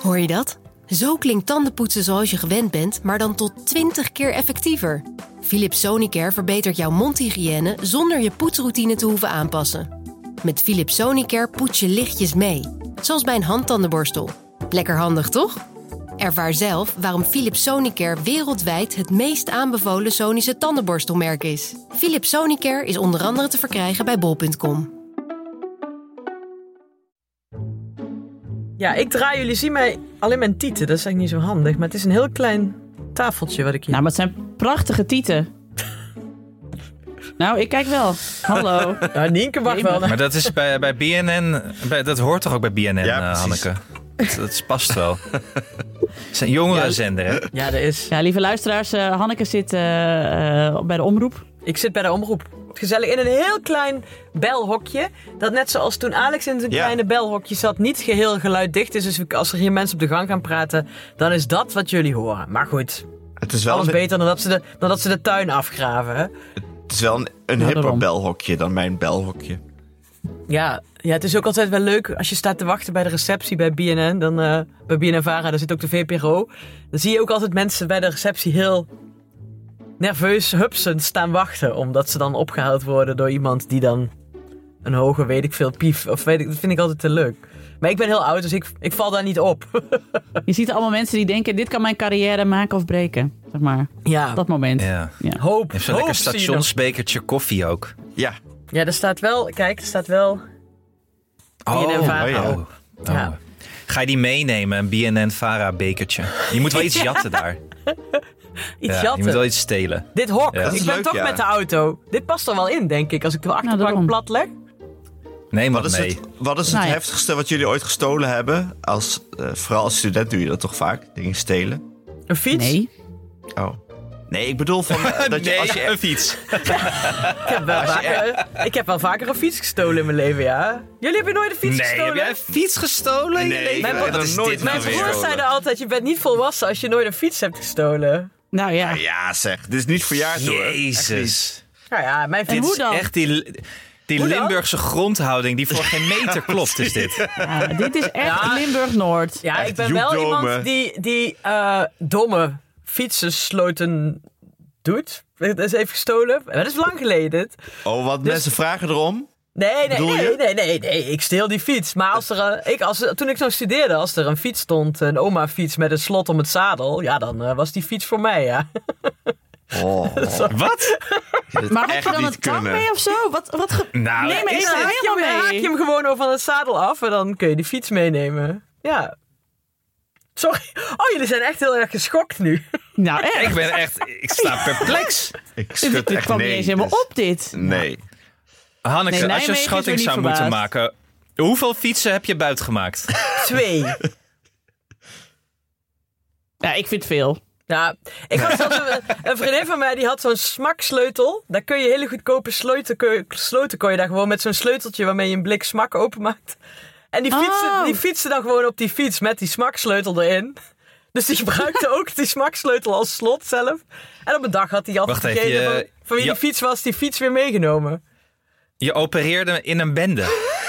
Hoor je dat? Zo klinkt tandenpoetsen zoals je gewend bent, maar dan tot 20 keer effectiever. Philips Sonicare verbetert jouw mondhygiëne zonder je poetsroutine te hoeven aanpassen. Met Philips Sonicare poets je lichtjes mee, zoals bij een handtandenborstel. Lekker handig, toch? Ervaar zelf waarom Philips Sonicare wereldwijd het meest aanbevolen Sonische tandenborstelmerk is. Philips Sonicare is onder andere te verkrijgen bij bol.com. Ja, jullie zien mij alleen mijn tieten. Dat is eigenlijk niet zo handig. Maar het is een heel klein tafeltje wat ik hier... Nou, maar het zijn prachtige tieten. Nou, ik kijk wel. Hallo. Nou, Nienke mag wel. Maar dat is bij BNN... dat hoort toch ook bij BNN, ja, Hanneke? Dat past wel. Het is een jongerenzender, hè? Ja, dat is... Ja, lieve luisteraars. Hanneke zit bij de omroep. Ik zit bij de omroep. Gezellig in een heel klein belhokje. Dat net zoals toen Alex in zijn kleine belhokje zat, niet geheel geluiddicht is. Dus als er hier mensen op de gang gaan praten, dan is dat wat jullie horen. Maar goed, het is wel alles beter dan dat ze de tuin afgraven. Hè? Het is wel een hipper belhokje dan mijn belhokje. Ja, het is ook altijd wel leuk als je staat te wachten bij de receptie bij BNN. Dan, bij BNN-Vara, daar zit ook de VPRO. Dan zie je ook altijd mensen bij de receptie heel nerveus hupsend staan wachten. Omdat ze dan opgehaald worden door iemand die dan een hoge, weet ik veel, pief. Dat vind ik altijd te leuk. Maar ik ben heel oud, dus ik val daar niet op. Je ziet allemaal mensen die denken, dit kan mijn carrière maken of breken. Zeg maar. Ja. Dat moment. Ja. Hoop. Je hebt zo'n lekker stationsbekertje koffie ook. Ja. Ja, er staat wel... Kijk, er staat wel... BNN-Vara. Ja. Ga je die meenemen, een BNN-Vara bekertje? Je moet wel iets jatten daar. Jatten? Je moet wel iets stelen. Dit hok. Ja, Ik ben leuk, toch met de auto. Dit past er wel in, denk ik. Als ik de achterbank plat leg. Nee, maar wat is het heftigste wat jullie ooit gestolen hebben? Vooral als student doe je dat toch vaak? Dingen stelen? Een fiets? Nee. Oh. Nee, ik bedoel van... een fiets. Ik heb wel vaker een fiets gestolen in mijn leven, ja. Jullie hebben nooit een fiets gestolen? Heb jij een fiets gestolen? Nee, mijn broers zeiden altijd, je bent niet volwassen als je nooit een fiets hebt gestolen. Nou ja. Ja zeg, dit is niet verjaard hoor. Jezus. Nou ja, mijn fiets... En hoe dan? Echt die Limburgse grondhouding die voor geen meter klopt is dit. Ja, dit is echt Limburg-Noord. Ja, echt ik ben wel joekdome. iemand die domme fietsensloten doet. Dat is even gestolen. Dat is lang geleden. Oh, want mensen vragen erom? Nee, ik steel die fiets. Maar toen ik zo studeerde, als er een fiets stond, een oma-fiets met een slot om het zadel, ja, dan was die fiets voor mij, ja. Oh. Wat? Maar heb je dan een tang mee of zo? Nou, nee, maar haak je hem gewoon van het zadel af en dan kun je die fiets meenemen. Ja. Sorry. Oh, jullie zijn echt heel erg geschokt nu. Nou, echt. Ik sta perplex. Ik schud dit echt kwam niet nee. eens helemaal op, dit. Nee. Hanneke, als je een Nijmegen schatting is er zou niet moeten verbaasd. maken, hoeveel fietsen heb je buitgemaakt? 2. Ja, ik vind veel. Ja, ik had zelfs een vriendin van mij die had zo'n smaksleutel. Daar kun je hele goedkope sloten kon je daar gewoon met zo'n sleuteltje waarmee je een blik smak openmaakt. En die fietste dan gewoon op die fiets met die smaksleutel erin. Dus die gebruikte ook die smaksleutel als slot zelf. En op een dag had hij altijd vergeten van wie die fiets was, die fiets weer meegenomen. Je opereerde in een bende.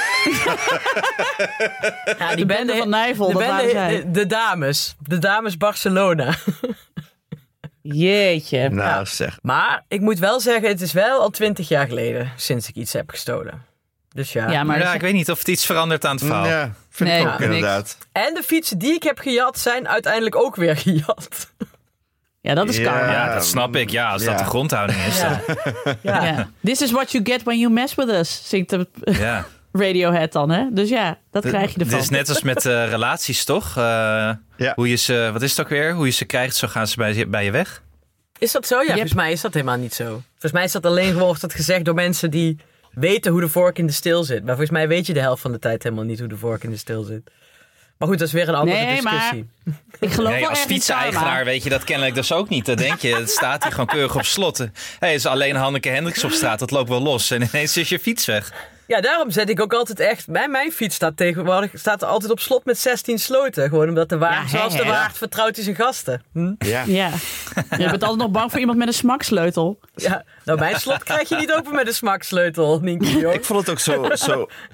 Ja, De bende van Nijvel, dat waren zij. De dames Barcelona. Jeetje. Nou zeg. Maar ik moet wel zeggen, het is wel al 20 jaar geleden sinds ik iets heb gestolen. Dus ja. Ja, maar ik weet niet of het iets verandert aan het verhaal. Ja, vind ik ook inderdaad. En de fietsen die ik heb gejat zijn uiteindelijk ook weer gejat. Ja, dat is karma. Ja, dat snap ik. Ja, als dat de grondhouding is. Ja. This is what you get when you mess with us, zingt de Radiohead dan, hè? Dus ja, dat krijg je ervan. Het is net als met relaties, toch? Hoe je ze, wat is het ook weer? Hoe je ze krijgt, zo gaan ze bij je weg. Is dat zo? Ja, volgens mij is dat helemaal niet zo. Volgens mij is dat alleen gewoon gezegd door mensen die weten hoe de vork in de steel zit. Maar volgens mij weet je de helft van de tijd helemaal niet hoe de vork in de steel zit. Maar goed, dat is weer een andere discussie. Maar ik geloof wel als fietseigenaar weet je dat kennelijk dus ook niet. Dan denk je, het staat hier gewoon keurig op slot. Is alleen Hanneke Hendricks op straat, dat loopt wel los. En ineens is je fiets weg. Ja, daarom zet ik ook altijd echt... Mijn fiets staat er altijd op slot met 16 sloten. Gewoon omdat de waard, zoals de waard vertrouwt hij zijn gasten. Ja. Je bent altijd nog bang voor iemand met een smaksleutel. Ja, nou mijn slot krijg je niet open met een smaksleutel, Nienke. Ik vond het ook zo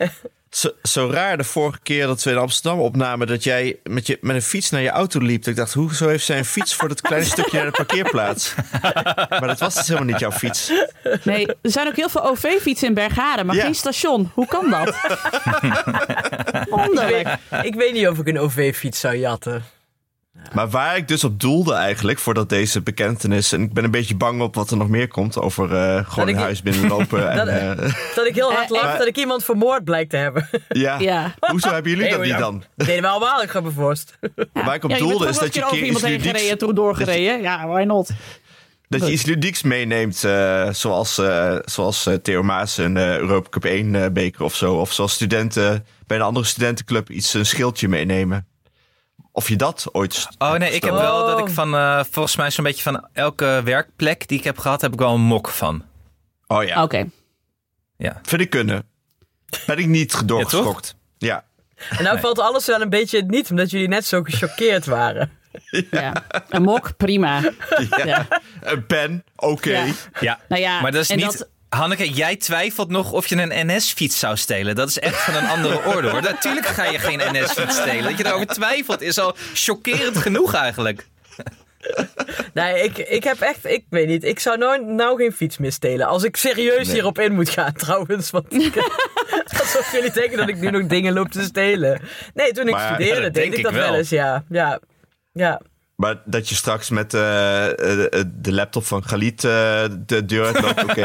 Zo raar de vorige keer dat we in Amsterdam opnamen... dat jij met een fiets naar je auto liep. Ik dacht, hoezo heeft zij een fiets voor dat kleine stukje naar de parkeerplaats? Maar dat was dus helemaal niet jouw fiets. Nee, er zijn ook heel veel OV-fietsen in Bergharen, maar geen station. Hoe kan dat? Wonderlijk. Ik weet niet of ik een OV-fiets zou jatten. Maar waar ik dus op doelde eigenlijk, voordat deze bekentenis... en ik ben een beetje bang op wat er nog meer komt... over gewoon in huis binnenlopen. Dat ik heel hard lach dat ik iemand vermoord blijkt te hebben. Ja. Hoezo hebben jullie dat niet dan? Dat deden we allemaal, ik ga me voorst. Waar ik op doelde is dat je over iemand heen gereden en toen doorgereden. Ja, why not? Dat je iets ludieks meeneemt, zoals Theo Maas een Europa Cup 1 beker of zo. Of zoals studenten bij een andere studentenclub een schildje meenemen. Of je dat ooit... Oh nee, ik heb wel dat ik volgens mij zo'n beetje van elke werkplek die ik heb gehad, heb ik wel een mok van. Oh ja. Oké. Ja. Vind ik kunnen. Ben ik niet doorgeschokt. Ja. En nou valt alles wel een beetje niet, omdat jullie net zo gechoqueerd waren. Ja. Een mok, prima. Ja. Een pen, oké. Ja. Nou ja, maar dat is niet... Hanneke, jij twijfelt nog of je een NS-fiets zou stelen. Dat is echt van een andere orde, hoor. Natuurlijk ga je geen NS-fiets stelen. Dat je erover twijfelt is al chockerend genoeg eigenlijk. Nee, ik weet niet. Ik zou nou geen fiets meer stelen. Als ik serieus hierop in moet gaan, trouwens. Want alsof jullie denken dat ik nu nog dingen loop te stelen. Nee, toen ik studeerde, deed ik dat wel eens, ja. Maar dat je straks met de laptop van Galit de deur uitloopt, oké.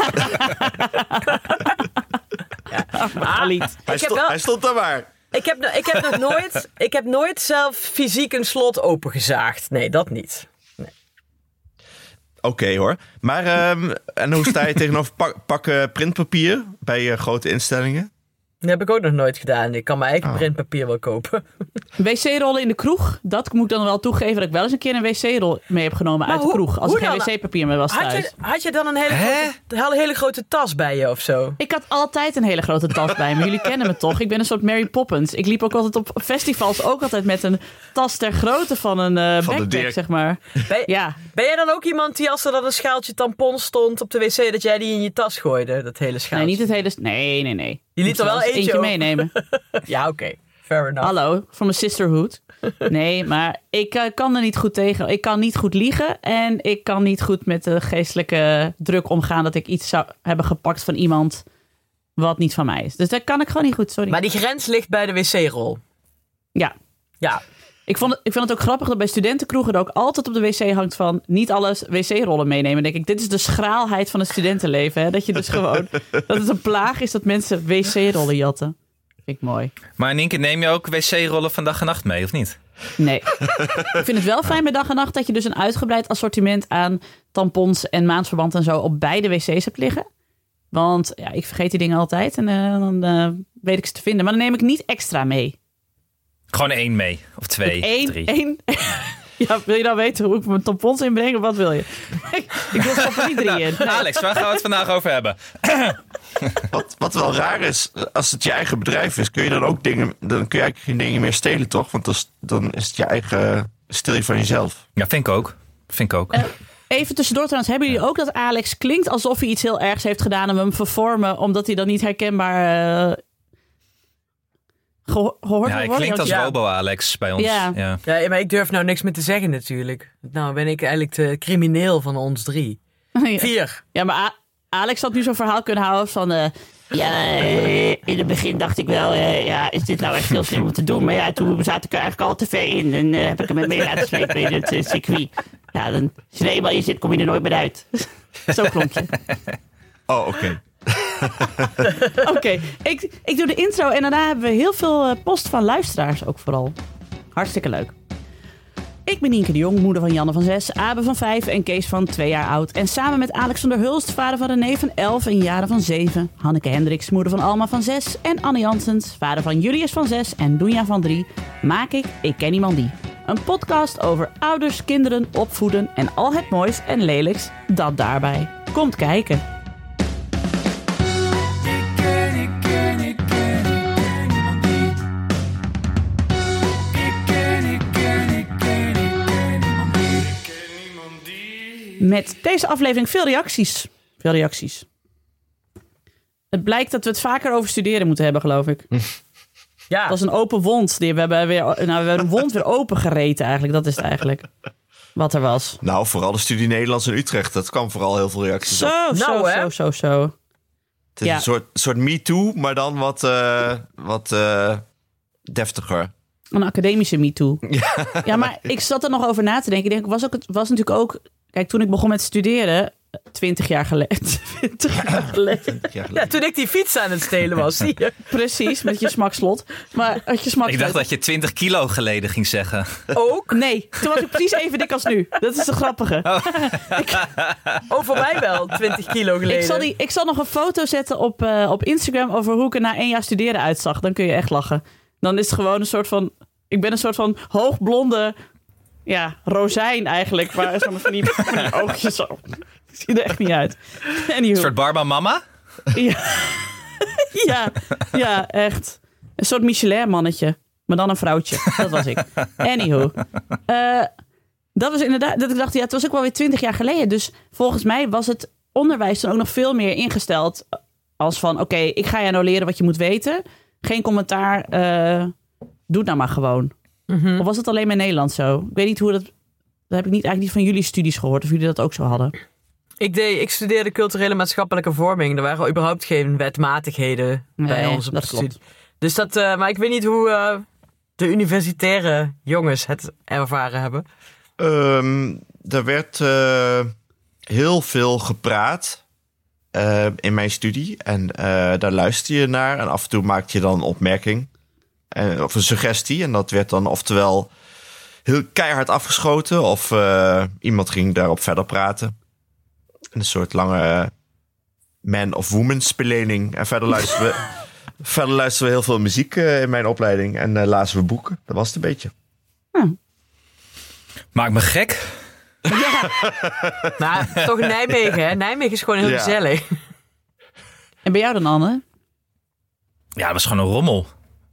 Galit. Hij stond daar maar. Ik heb nooit zelf fysiek een slot opengezaagd. Nee, dat niet. Nee. Oké, hoor. Maar en hoe sta je tegenover pakken printpapier bij grote instellingen? Dat heb ik ook nog nooit gedaan. Ik kan mijn eigen printpapier wel kopen. Wc-rollen in de kroeg. Dat moet ik dan wel toegeven dat ik wel eens een keer een wc-rol mee heb genomen uit de kroeg. Als er geen wc-papier meer was thuis. Had je dan een hele grote tas bij je of zo? Ik had altijd een hele grote tas bij me. Jullie kennen me toch? Ik ben een soort Mary Poppins. Ik liep ook altijd op festivals ook altijd met een tas ter grootte van een backpack, zeg maar. Ben jij dan ook iemand die als er dan een schaaltje tampon stond op de wc, dat jij die in je tas gooide? Dat hele schaaltje? Nee, niet het hele... Nee. Je liet er wel eentje meenemen. Ja, oké. Fair enough. Hallo, from a sisterhood. Nee, maar ik kan er niet goed tegen. Ik kan niet goed liegen. En ik kan niet goed met de geestelijke druk omgaan dat ik iets zou hebben gepakt van iemand wat niet van mij is. Dus dat kan ik gewoon niet goed, sorry. Maar die grens ligt bij de wc-rol? Ja. Ja. Ik vind het ook grappig dat bij studentenkroegen er ook altijd op de wc hangt van niet alles wc-rollen meenemen. Dan denk ik, dit is de schraalheid van het studentenleven. Hè? Dat je dus gewoon, dat het een plaag is dat mensen wc-rollen jatten. Vind ik mooi. Maar Nienke, neem je ook wc-rollen van dag en nacht mee, of niet? Nee. Ik vind het wel fijn bij dag en nacht dat je dus een uitgebreid assortiment aan tampons en maandverband en zo op beide wc's hebt liggen. Want ja, ik vergeet die dingen altijd en dan weet ik ze te vinden. Maar dan neem ik niet extra mee. Gewoon 1 mee. Of 2, 3. 1. Ja, wil je nou weten hoe ik mijn tampons inbreng of wat wil je? Ik wil er niet 3 in. Nee. Alex, waar gaan we het vandaag over hebben? Wat wel raar is, als het je eigen bedrijf is, kun je dan ook dingen... Dan kun je eigenlijk geen dingen meer stelen, toch? Want dan is het je eigen... Stil je van jezelf. Ja, vind ik ook. Even tussendoor trouwens, hebben jullie ook dat Alex klinkt alsof hij iets heel ergs heeft gedaan en we hem vervormen, omdat hij dan niet herkenbaar... Hij klinkt als Robo-Alex bij ons. Ja, maar ik durf nou niks meer te zeggen natuurlijk. Nou ben ik eigenlijk de crimineel van ons 3. 4. Ja, maar Alex had nu zo'n verhaal kunnen houden van... in het begin dacht ik wel, is dit nou echt heel slim om te doen? Maar ja, toen zat ik er eigenlijk al te ver in. En heb ik hem mee laten slepen in het circuit. Ja, dan, als je er eenmaal in zit, kom je er nooit meer uit. Zo klonk je. Oh, oké. Oké, ik doe de intro en daarna hebben we heel veel post van luisteraars ook vooral. Hartstikke leuk. Ik ben Nienke de Jong, moeder van Janne van 6, Abe van 5 en Kees van 2 jaar oud. En samen met Alexander Hulst, vader van René van 11 en Jaren van 7. Hanneke Hendricks, moeder van Alma van 6. En Anne Janssens, vader van Julius van 6 en Doenja van 3. Maak Ik Ken Iemand Die. Een podcast over ouders, kinderen, opvoeden en al het moois en lelijks dat daarbij komt kijken. Met deze aflevering veel reacties. Het blijkt dat we het vaker over studeren moeten hebben, geloof ik. Ja. Dat was een open wond. We hebben een wond weer opengereten eigenlijk. Dat is het eigenlijk. Wat er was. Nou, vooral de studie Nederlands in Utrecht. Dat kwam vooral heel veel reacties op. Zo. Het is een soort Me-Too, maar dan wat deftiger. Een academische MeToo. Ja, maar ik zat er nog over na te denken. Ik denk, was natuurlijk ook... Kijk, toen ik begon met studeren... 20 jaar geleden. Ja, toen ik die fiets aan het stelen was, zie je. Precies, met je smakslot. Maar ik dacht dat je 20 kilo geleden ging zeggen. Ook? Nee, toen was ik precies even dik als nu. Dat is de grappige. Voor mij wel, 20 kilo geleden. Ik zal nog een foto zetten op Instagram over hoe ik er na 1 jaar studeren uitzag. Dan kun je echt lachen. Dan is het gewoon een soort van... Ik ben een soort van hoogblonde... Ja, rozijn eigenlijk. Maar zo van die oogjes zo... Ziet er echt niet uit. Een soort Barba Mama? Ja, echt. Een soort Michelin-mannetje. Maar dan een vrouwtje. Dat was ik. Anywho. Dat was inderdaad... Dat ik dacht, het was ook wel weer 20 jaar geleden. Dus volgens mij was het onderwijs dan ook nog veel meer ingesteld. Als van, oké, ik ga jou nou leren wat je moet weten. Geen commentaar. Doe het nou maar gewoon. Mm-hmm. Of was het alleen maar in Nederland zo? Ik weet niet hoe dat... Dat heb ik eigenlijk niet van jullie studies gehoord. Of jullie dat ook zo hadden. Ik studeerde culturele maatschappelijke vorming. Er waren überhaupt geen wetmatigheden bij ons op de studie. Dus maar ik weet niet hoe de universitaire jongens het ervaren hebben. Er werd heel veel gepraat in mijn studie. En daar luister je naar. En af en toe maakte je dan een opmerking. Of een suggestie. En dat werd dan oftewel heel keihard afgeschoten. Of iemand ging daarop verder praten. Een soort lange man of woman spelling. En verder luisteren we heel veel muziek in mijn opleiding. En lazen we boeken. Dat was het een beetje. Maakt me gek. Ja. Maar toch Nijmegen, hè? Nijmegen is gewoon heel gezellig. En bij jou dan, Anne? Ja, dat was gewoon een rommel.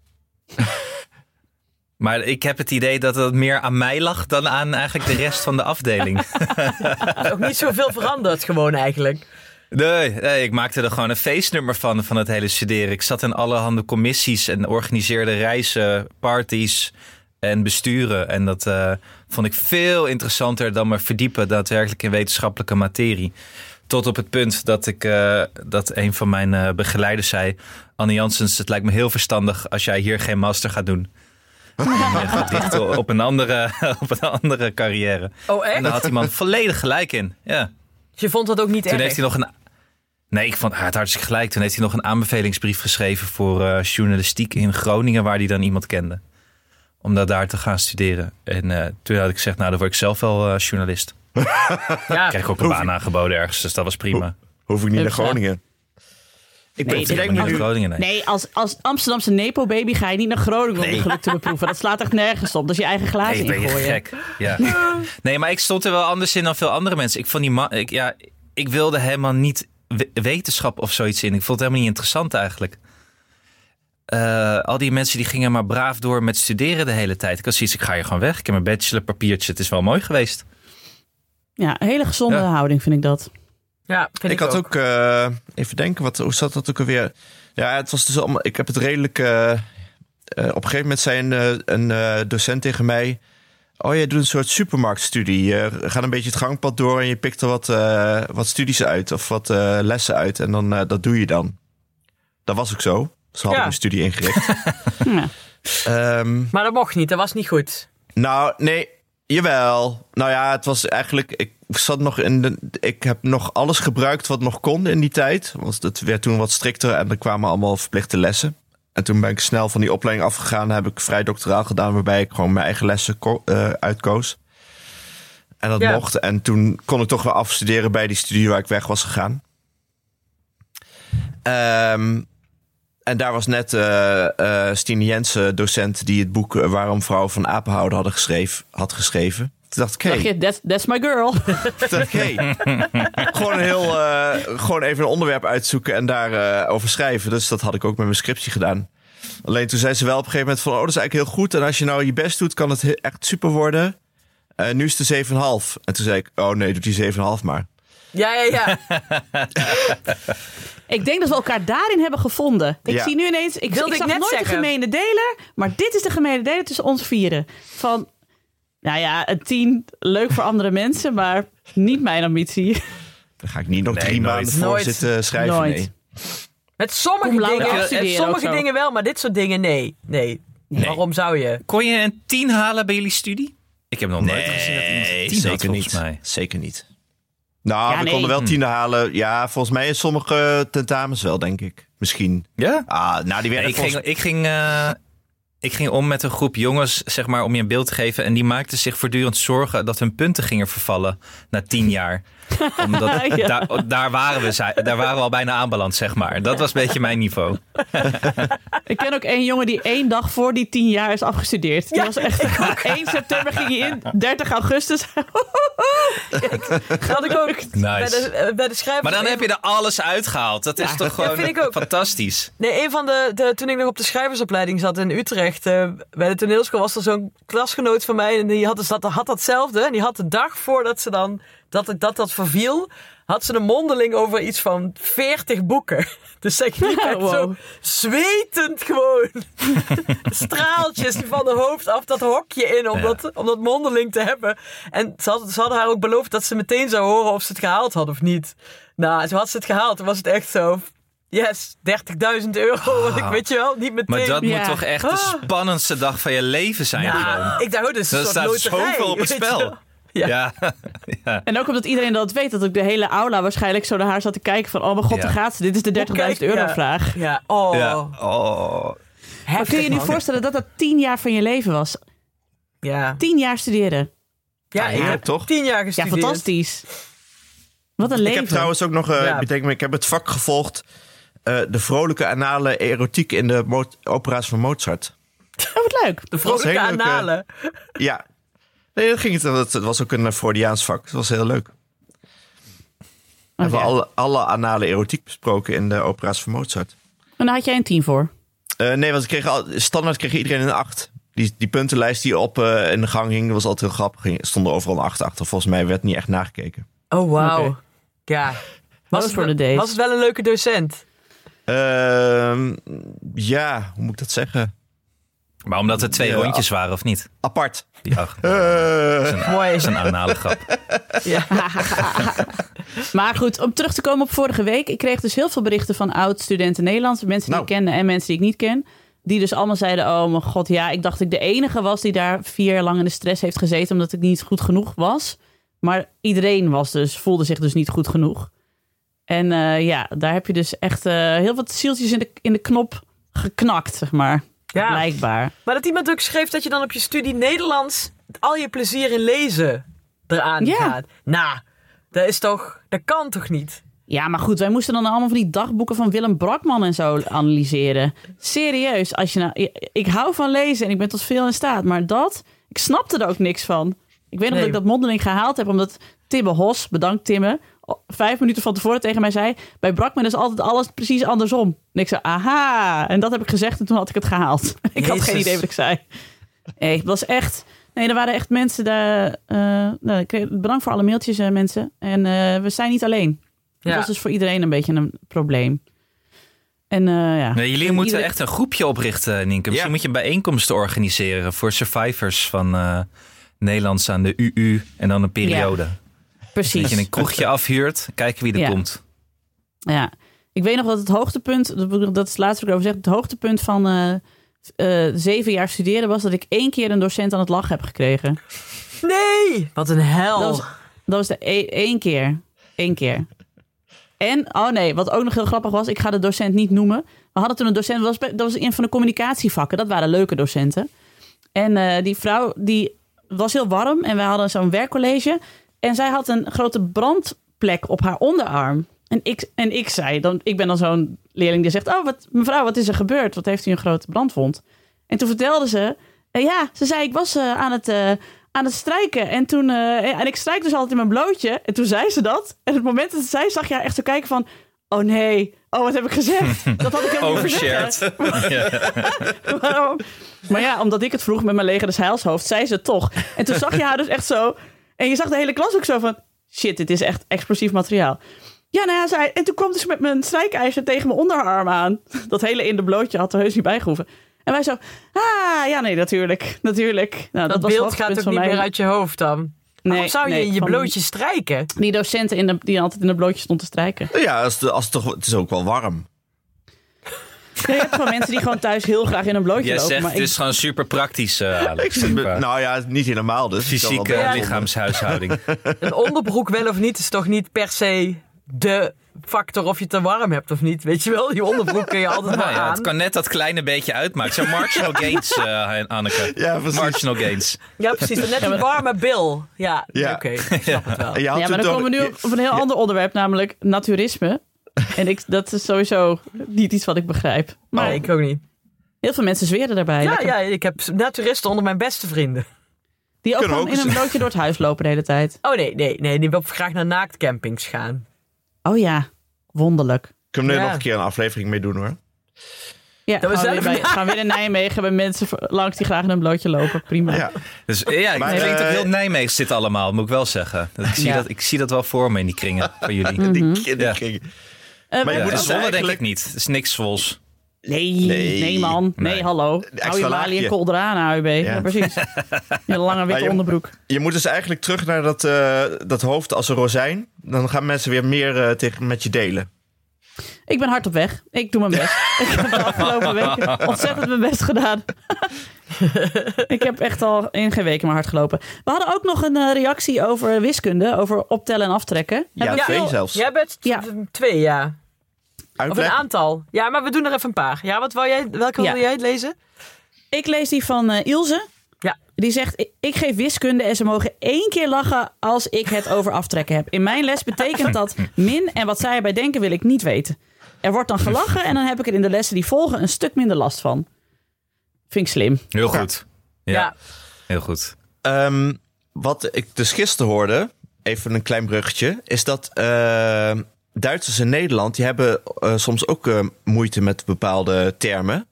Maar ik heb het idee dat het meer aan mij lag dan aan eigenlijk de rest van de afdeling. Er is ook niet zoveel veranderd gewoon eigenlijk. Nee, ik maakte er gewoon een feestnummer van het hele studeren. Ik zat in allerhande commissies en organiseerde reizen, parties en besturen. En dat vond ik veel interessanter dan me verdiepen daadwerkelijk in wetenschappelijke materie. Tot op het punt dat een van mijn begeleiders zei... Anne Janssens, het lijkt me heel verstandig als jij hier geen master gaat doen. En je gaat richten op een andere carrière. Oh, echt? En daar had die man volledig gelijk in. Ja. Dus je vond dat ook niet erg? Toen heeft hij nog Nee, ik vond het hartstikke gelijk. Toen heeft hij nog een aanbevelingsbrief geschreven voor journalistiek in Groningen, waar hij dan iemand kende. Om daar te gaan studeren. En toen had ik gezegd, nou, dan word ik zelf wel journalist. Ja. Kreeg ik ook een baan aangeboden ergens, dus dat was prima. Hoef ik niet naar Groningen. Nee, als Amsterdamse Nepo-baby ga je niet naar Groningen om je geluk te beproeven. Dat slaat echt nergens op. Dat is je eigen glazen ingooien. Ben je gek. Ja. Nee, maar ik stond er wel anders in dan veel andere mensen. Ik vond ik wilde helemaal niet wetenschap of zoiets in. Ik vond het helemaal niet interessant eigenlijk. Al die mensen die gingen maar braaf door met studeren de hele tijd. Ik had zoiets, ik ga hier gewoon weg. Ik heb mijn bachelorpapiertje. Het is wel mooi geweest. Ja, een hele gezonde houding vind ik dat. Ja, ik had ook even denken, hoe zat dat ook alweer? Ja, het was dus allemaal. Ik heb het redelijk. Op een gegeven moment zei een docent tegen mij: oh, jij doet een soort supermarktstudie. Je gaat een beetje het gangpad door en je pikt er wat studies uit of wat lessen uit. En dan dat doe je dan. Dat was ook zo. Zo had ik een studie ingericht. Maar dat mocht niet, dat was niet goed. Nou, nee, jawel. Nou ja, het was eigenlijk. Ik heb nog alles gebruikt wat nog kon in die tijd. Want het werd toen wat strikter en er kwamen allemaal verplichte lessen. En toen ben ik snel van die opleiding afgegaan. Heb ik vrij doctoraal gedaan, waarbij ik gewoon mijn eigen lessen uitkoos. En dat mocht. En toen kon ik toch weer afstuderen bij die studie waar ik weg was gegaan. En daar was net Stine Jensen, docent, die het boek Waarom vrouwen van apen houden had geschreven. Toen dacht ik, hey, that's my girl. Toen dacht ik, hey, gewoon even een onderwerp uitzoeken en daar over schrijven. Dus dat had ik ook met mijn scriptie gedaan. Alleen toen zei ze wel op een gegeven moment van, dat is eigenlijk heel goed. En als je nou je best doet, kan het echt super worden. Nu is het 7,5. En toen zei ik, oh nee, doe die 7,5 maar. Ja. Ik denk dat we elkaar daarin hebben gevonden. Ik zie nu ineens... Ik zag net nooit zeggen. de gemene deler, maar dit is de gemene deler tussen ons vieren. Van, nou ja, een 10, leuk voor andere mensen, maar niet mijn ambitie. Daar ga ik niet nog 3 maanden voor Nooit. zitten schrijven. Nooit. Nee. Met sommige Cum laude dingen, afstuderen ook zo. dingen wel, maar dit soort dingen nee. Waarom zou je? Kon je een 10 halen bij jullie studie? Ik heb nog nooit gezien dat iemand een 10 had, zeker volgens niet. mij. Zeker niet. Nou, Ja, we nee. konden wel 10 halen. Ja, volgens mij in sommige tentamens wel, denk ik. Misschien. Ja? Nou, die werden Ik ging om met een groep jongens, zeg maar, om je een beeld te geven. En die maakten zich voortdurend zorgen dat hun punten gingen vervallen na 10 jaar. Omdat Ja. daar waren we al bijna aanbeland, zeg maar. Dat was een beetje mijn niveau. Ik ken ook één jongen die 1 dag voor die 10 jaar is afgestudeerd. Die was echt 1 september ging hij in, 30 augustus. Had ik ook Nice. bij de schrijvers. Maar dan heb je er alles uitgehaald. Dat is toch gewoon vind ik ook. fantastisch. Nee, een van toen ik nog op de schrijversopleiding zat in Utrecht, bij de toneelschool, was er zo'n klasgenoot van mij en die had datzelfde. En die had de dag voordat ze dan dat verviel, had ze een mondeling over iets van 40 boeken. Dus zij liep echt zo zwetend gewoon straaltjes van haar hoofd af dat hokje in om dat mondeling te hebben. En ze hadden haar ook beloofd dat ze meteen zou horen of ze het gehaald had of niet. Nou, toen had ze het gehaald. Toen was het echt zo... Yes, €30.000. Want ik weet je wel, niet meteen. Maar dat moet toch echt de spannendste dag van je leven zijn. gewoon. Ik dacht, dus Er staat zoveel op het spel. Ja. En ook omdat iedereen dat weet, dat ook de hele aula waarschijnlijk zo naar haar zat te kijken van, oh mijn god, daar gaat ze. Dit is de €30.000 vraag. Ja, Maar kun je je nu voorstellen dat dat 10 jaar van je leven was? Ja. 10 jaar studeren. Ja, ik heb toch? 10 jaar Ja, gestudeerd. fantastisch. Wat een leven. Ik heb trouwens ook nog... ik heb het vak gevolgd. De vrolijke anale erotiek in de opera's van Mozart. Oh, wat leuk. De vrolijke Dat was heel leuk, analen. Ja. Nee, dat ging het was ook een Freudiaans vak. Het was heel leuk. We hebben alle anale erotiek besproken in de opera's van Mozart. En daar had jij een 10 voor. Nee, want standaard kreeg iedereen een 8. Die puntenlijst die op in de gang hing, was altijd heel grappig. Er stonden overal een 8 achter. Volgens mij werd niet echt nagekeken. Oh, wauw. Oké. Ja. Was het wel een leuke docent? Ja, hoe moet ik dat zeggen? Maar omdat er 2 rondjes waren, of niet? Apart. Die 8. Mooi. Dat is een anale grap. Ja. Maar goed, om terug te komen op vorige week. Ik kreeg dus heel veel berichten van oud-studenten Nederlands. Mensen die ik kende en mensen die ik niet ken. Die dus allemaal zeiden, oh mijn god, ja, ik dacht ik de enige was die daar 4 jaar lang in de stress heeft gezeten. Omdat ik niet goed genoeg was. Maar iedereen voelde zich dus niet goed genoeg. En daar heb je dus echt heel wat zieltjes in de knop geknakt, zeg maar. Ja. Blijkbaar. Maar dat iemand ook schreef dat je dan op je studie Nederlands al je plezier in lezen eraan gaat. Nou, dat kan toch niet? Ja, maar goed, wij moesten dan allemaal van die dagboeken van Willem Brakman en zo analyseren. Serieus, als je ik hou van lezen en ik ben tot veel in staat, maar ik snapte er ook niks van. Ik weet nog dat ik dat mondeling gehaald heb, omdat Tibbe Hos, bedankt Timme, 5 minuten van tevoren tegen mij zei, bij Brakman is altijd alles precies andersom. En ik zei, aha, en dat heb ik gezegd en toen had ik het gehaald. Ik had geen idee wat ik zei. Nee, het was echt... Nee, er waren echt mensen daar... bedankt voor alle mailtjes, mensen. En we zijn niet alleen. Dat was dus voor iedereen een beetje een probleem. En Nee, jullie moeten echt een groepje oprichten, Nienke. Misschien moet je bijeenkomsten organiseren voor survivors van Nederlands aan de UU en dan een periode. Ja, precies. Dat je een kroegje afhuurt, kijken wie er komt. Ja, ik weet nog dat het hoogtepunt, dat is het laatste wat ik over zeg, het hoogtepunt van 7 jaar studeren was dat ik 1 keer een docent aan het lachen heb gekregen. Nee! Wat een hel. Dat was de 1 keer. 1 keer. En, wat ook nog heel grappig was, ik ga de docent niet noemen. We hadden toen een docent, dat was een van de communicatievakken. Dat waren leuke docenten. En die vrouw, die was heel warm en wij hadden zo'n werkcollege. En zij had een grote brandplek op haar onderarm. En ik zei, ik ben dan zo'n leerling die zegt, mevrouw, wat is er gebeurd? Wat heeft u een grote brandwond? En toen vertelde ze, ze zei, ik was aan het strijken. En toen, en ik strijk dus altijd in mijn blootje. En toen zei ze dat. En het moment dat ze zei, zag je haar echt zo kijken van, oh nee, wat heb ik gezegd? Dat had ik helemaal niet gezegd. Waarom? Maar ja, omdat ik het vroeg met mijn leger des heilshoofd, zei ze het toch. En toen zag je haar dus echt zo. En je zag de hele klas ook zo van, shit, dit is echt explosief materiaal. Ja, nou ja, zei, en toen kwam dus met mijn strijkijzer tegen mijn onderarm aan. Dat hele in de blootje had er heus niet bijgehoeven. En wij zo, ja, nee, natuurlijk. Nou, dat was beeld gaat ook niet meer uit je hoofd dan. Waarom zou je in je blootje strijken? Die docenten die altijd in de blootje stond te strijken. Ja, het is ook wel warm. Ja, je hebt gewoon mensen die gewoon thuis heel graag in een blootje Jij lopen. zegt, Maar het is gewoon super praktisch, Alex. Nou ja, niet helemaal dus. Fysieke lichaamshuishouding. Een onderbroek wel of niet is toch niet per se de factor of je het te warm hebt of niet. Weet je wel, je onderbroek kun je altijd wel aan. Het kan net dat kleine beetje uitmaken. Zo marginal gains, Anneke. Ja, precies. Marginal gains. Ja, precies. Net die warme bil. Ja. Oké. Ik snap het wel. Ja, maar dan komen we nu op een heel ander onderwerp, namelijk naturisme. En dat is sowieso niet iets wat ik begrijp. Maar Nee, ik ook niet. heel veel mensen zweren daarbij. Ja, ik heb naturisten onder mijn beste vrienden. Die ook Kunnen gewoon we ook in een blootje door het huis lopen de hele tijd. Oh nee, die wil graag naar naaktcampings gaan. Oh ja, wonderlijk. Kunnen we er Ja. nog een keer een aflevering mee doen hoor. Ja, Dat we gaan we weer in Nijmegen bij mensen langs die graag in een blootje lopen. Prima. Ja. Dus ja, Maar, het klinkt ook heel Nijmeegs dit allemaal, moet ik wel zeggen. Ik zie dat wel voor me in die kringen van jullie. Die Ja. kringen. Maar Maar je Ja, moet het dus Zwolle denk eigenlijk- ik niet. Het is niks Zwols. Nee man. Nee, hallo. Extra Hou je Bali en laagje. kolder aan, AUB. Ja, precies. Een lange witte je- onderbroek. Je moet dus eigenlijk terug naar dat hoofd als een rozijn. Dan gaan mensen weer meer met je delen. Ik ben hard op weg. Ik doe mijn best. Ik heb de afgelopen weken ontzettend mijn best gedaan. Ik heb echt al in geen weken maar hard gelopen. We hadden ook nog een reactie over wiskunde. Over optellen en aftrekken. Ja, Hebben we 2 veel- zelfs. Jij bent Ja. 2, ja. Of een Uitleg? aantal. Ja, maar we doen er even een paar. Ja, welke Ja. wil jij lezen? Ik lees die van Ilse. Ja. Die zegt, ik geef wiskunde en ze mogen 1 keer lachen als ik het over aftrekken heb. In mijn les betekent dat min en wat zij erbij denken wil ik niet weten. Er wordt dan gelachen en dan heb ik er in de lessen die volgen een stuk minder last van. Vind ik slim. Heel goed. Ja, Ja. heel goed. Wat ik dus gisteren hoorde, even een klein bruggetje, is dat Duitsers in Nederland, die hebben soms ook moeite met bepaalde termen.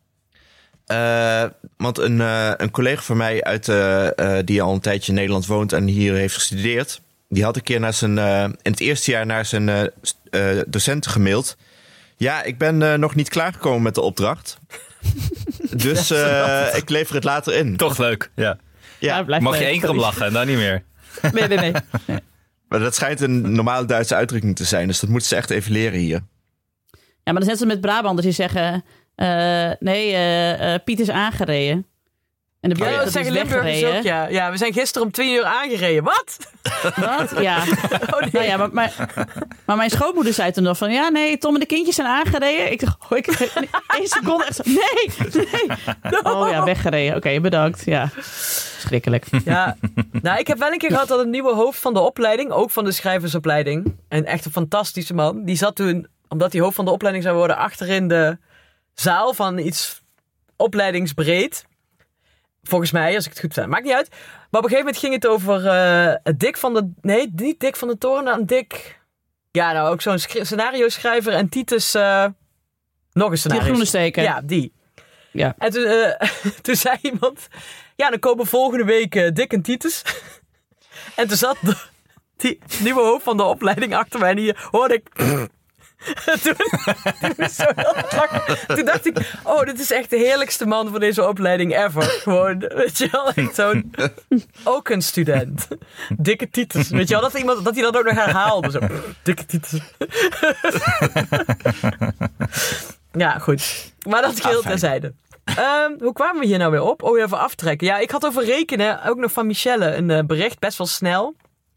Want een collega van mij die al een tijdje in Nederland woont en hier heeft gestudeerd, die had een keer in het eerste jaar naar zijn docenten gemaild. Ja, ik ben nog niet klaargekomen met de opdracht. Dus ik lever het later in. Toch leuk. Ja. Ja, blijft Mag je leuk. 1 keer om lachen en dan niet meer. Nee. maar dat schijnt een normale Duitse uitdrukking te zijn. Dus dat moeten ze echt even leren hier. Ja, maar dat is net zo met Brabanders die zeggen... Piet is aangereden. En de Ja, dat dat is zeggen Limburgers weggereden. ook, ja. Ja, we zijn gisteren om 2 uur aangereden. Wat? Wat? Ja. Oh, nee. Nou ja, maar mijn schoonmoeder zei toen nog van... Ja, nee, Tom en de kindjes zijn aangereden. Ik dacht, ik 1 seconde echt zo... Nee. Oh ja, weggereden. Oké, bedankt. Ja, schrikkelijk. Ja, nou, ik heb wel een keer gehad dat een nieuwe hoofd van de opleiding, ook van de schrijversopleiding, en echt een fantastische man, die zat toen, omdat hij hoofd van de opleiding zou worden, achterin de zaal van iets opleidingsbreed. Volgens mij, als ik het goed zei. Maakt niet uit. Maar op een gegeven moment ging het over Dick van de... Nee, niet Dick van de Toren, dan Dick... Ja, nou, ook zo'n scenario schrijver en Titus... nog een scenario. Die groene steken. Ja, die. Ja. En toen zei iemand... Ja, dan komen volgende week Dick en Titus. En toen zat die nieuwe hoofd van de opleiding achter mij. En hier hoorde ik... Toen moest zo heel hard lachen. Toen dacht ik... Oh, dit is echt de heerlijkste man van deze opleiding ever. Gewoon, weet je wel. Echt zo'n... Ook een student. Dikke Titus. Weet je wel, dat hij dat ook nog herhaalde. Zo, dikke Titus. Ja, goed. Maar dat geheel terzijde. Hoe kwamen we hier nou weer op? Oh, even aftrekken. Ja, ik had over rekenen, ook nog van Michelle, een bericht, best wel snel.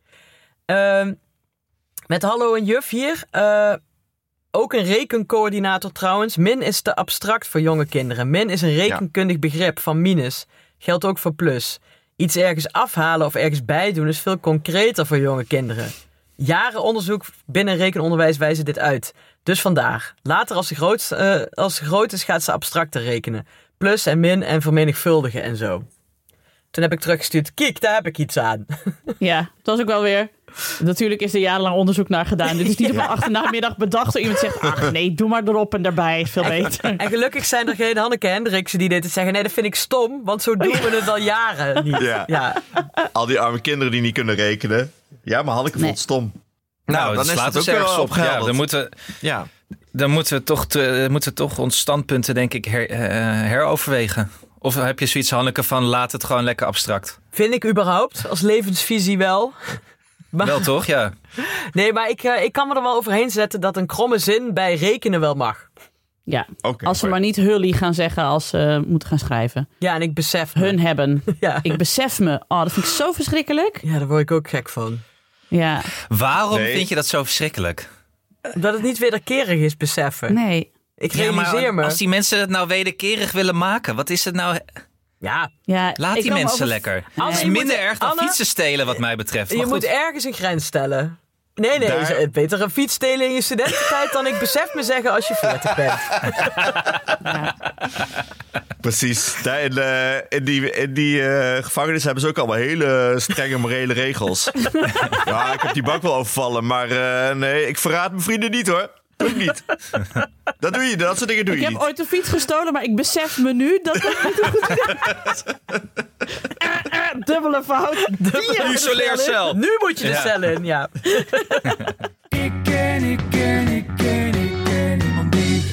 Met hallo en juf hier. Ook een rekencoördinator trouwens. Min is te abstract voor jonge kinderen. Min is een rekenkundig begrip van minus. Geldt ook voor plus. Iets ergens afhalen of ergens bijdoen is veel concreter voor jonge kinderen. Jaren onderzoek binnen rekenonderwijs wijzen dit uit. Dus vandaar. Later als ze groot is gaat ze abstracter rekenen. Plus en min en vermenigvuldigen en zo. Toen heb ik teruggestuurd. Kijk, daar heb ik iets aan. Ja, het was ook wel weer... Natuurlijk is er jarenlang onderzoek naar gedaan. Dit is niet op een achternamiddag bedacht door iemand zegt... Ach nee, doe maar erop en daarbij is veel beter. En gelukkig zijn er geen Hanneke Hendriksen die dit te zeggen. Nee, dat vind ik stom, want zo doen we het al jaren niet. Ja. Ja. Al die arme kinderen die niet kunnen rekenen. Ja, maar Hanneke vond het stom. Nou, dan dat is slaat het dus ook ergens wel op. Ja, opgehelderd. dan moeten we toch ons standpunten, denk ik, heroverwegen. Of heb je zoiets, Hanneke, van laat het gewoon lekker abstract? Vind ik überhaupt, als levensvisie wel. Maar, Wel toch, ja. Nee, maar ik kan me er wel overheen zetten dat een kromme zin bij rekenen wel mag. Ja, Oké, als ze maar niet hully gaan zeggen als ze moeten gaan schrijven. Ja, en ik besef me. Hun hebben. Ja. Ik besef me. Oh, dat vind ik zo verschrikkelijk. Ja, daar word ik ook gek van. Ja, Waarom Nee. vind je dat zo verschrikkelijk? Dat het niet wederkerig is, beseffen. nee. Ik Ja, realiseer maar me. als die mensen het nou wederkerig willen maken, wat is het nou? Ja, Ja, Laat ik die kan me mensen over- lekker. Anne, Het is je moet- minder erg dan Anne, fietsen stelen wat mij betreft. Maar je goed. moet ergens een grens stellen. Nee, Daar- beter een fiets stelen in je studententijd dan ik besef me zeggen als je 40 bent. Precies. Daar in die gevangenis hebben ze ook allemaal hele strenge morele regels. Ja, ik heb die bank wel overvallen, maar nee, ik verraad mijn vrienden niet hoor. Doe ik niet. Dat soort dingen doe Ik je heb niet. ooit een fiets gestolen, maar ik besef me nu dat dat niet een goed idee is. Dubbele fout. Isoleercel. Nu moet je de Ja. cel in, ja. Ik ken niemand die.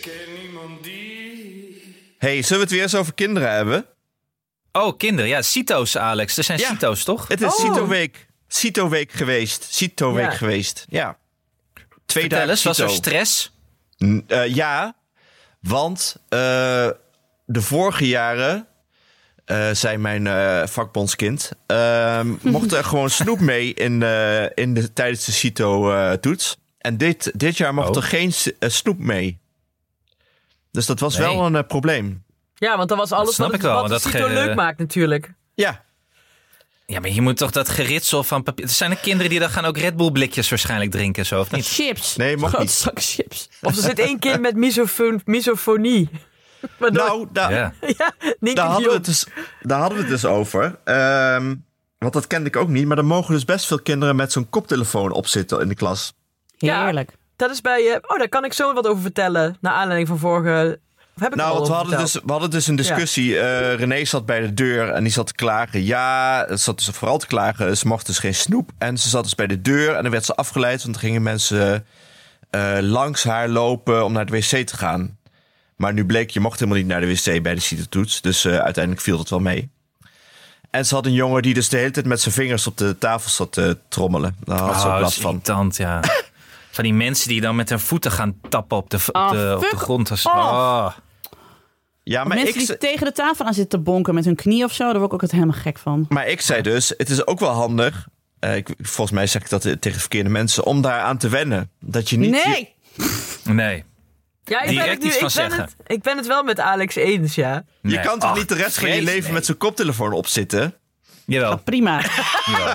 Hey, zullen we het weer eens over kinderen hebben? Oh, kinderen. Ja, CITO's, Alex. Er zijn Ja. CITO's, toch? Het is Oh. CITO-week geweest. CITO-week Ja. geweest. Ja. 2 Vertel dagen eens, was er CITO. stress? Ja, want de vorige jaren, zei mijn vakbondskind, mocht er gewoon snoep mee tijdens de CITO-toets. En dit jaar mocht er geen snoep mee. Dus dat was Nee. wel een probleem. Ja, want dat was alles snap wat ik wel, wat want het dat CITO leuk maakt natuurlijk. Ja, Ja, maar je moet toch dat geritsel van papier... Er zijn er kinderen die dan gaan ook Red Bull blikjes waarschijnlijk drinken, zo of niet? Chips. Nee, mag Grote niet. zak chips. Of er zit één kind met misofonie. Waardoor, nou, Ja. Nienke daar hadden we de het dus over. Want dat kende ik ook niet. Maar er mogen dus best veel kinderen met zo'n koptelefoon op zitten in de klas. Ja. Heerlijk. Dat is bij... daar kan ik zo wat over vertellen. Naar aanleiding van vorige... Of heb ik Nou, al want we over hadden dus een discussie. René zat bij de deur en die zat te klagen. Ja, ze zat dus vooral te klagen. Ze mocht dus geen snoep. En ze zat dus bij de deur en dan werd ze afgeleid. Want dan gingen mensen langs haar lopen om naar de wc te gaan. Maar nu bleek, je mocht helemaal niet naar de wc bij de CITO-toets. Dus uiteindelijk viel dat wel mee. En ze had een jongen die dus de hele tijd met zijn vingers op de tafel zat te trommelen. Daar had ze ook dat last is van. irritant, ja. Van die mensen die dan met hun voeten gaan tappen op de fuck grond. Dat is- off. oh. Ja, maar Mensen ik, die tegen de tafel aan zitten te bonken met hun knie of zo, daar word ik ook altijd helemaal gek van. maar ik zei dus, het is ook wel handig. Volgens mij zeg ik dat tegen verkeerde mensen. Om daar aan te wennen. Dat je niet... Nee! Nee. Ja, Direct iets van zeggen. Ik ben het wel met Alex eens, ja. Je Nee. kan toch Ach, niet de rest van je vrees, leven nee. met zo'n koptelefoon opzitten? Jawel. Prima. Jawel.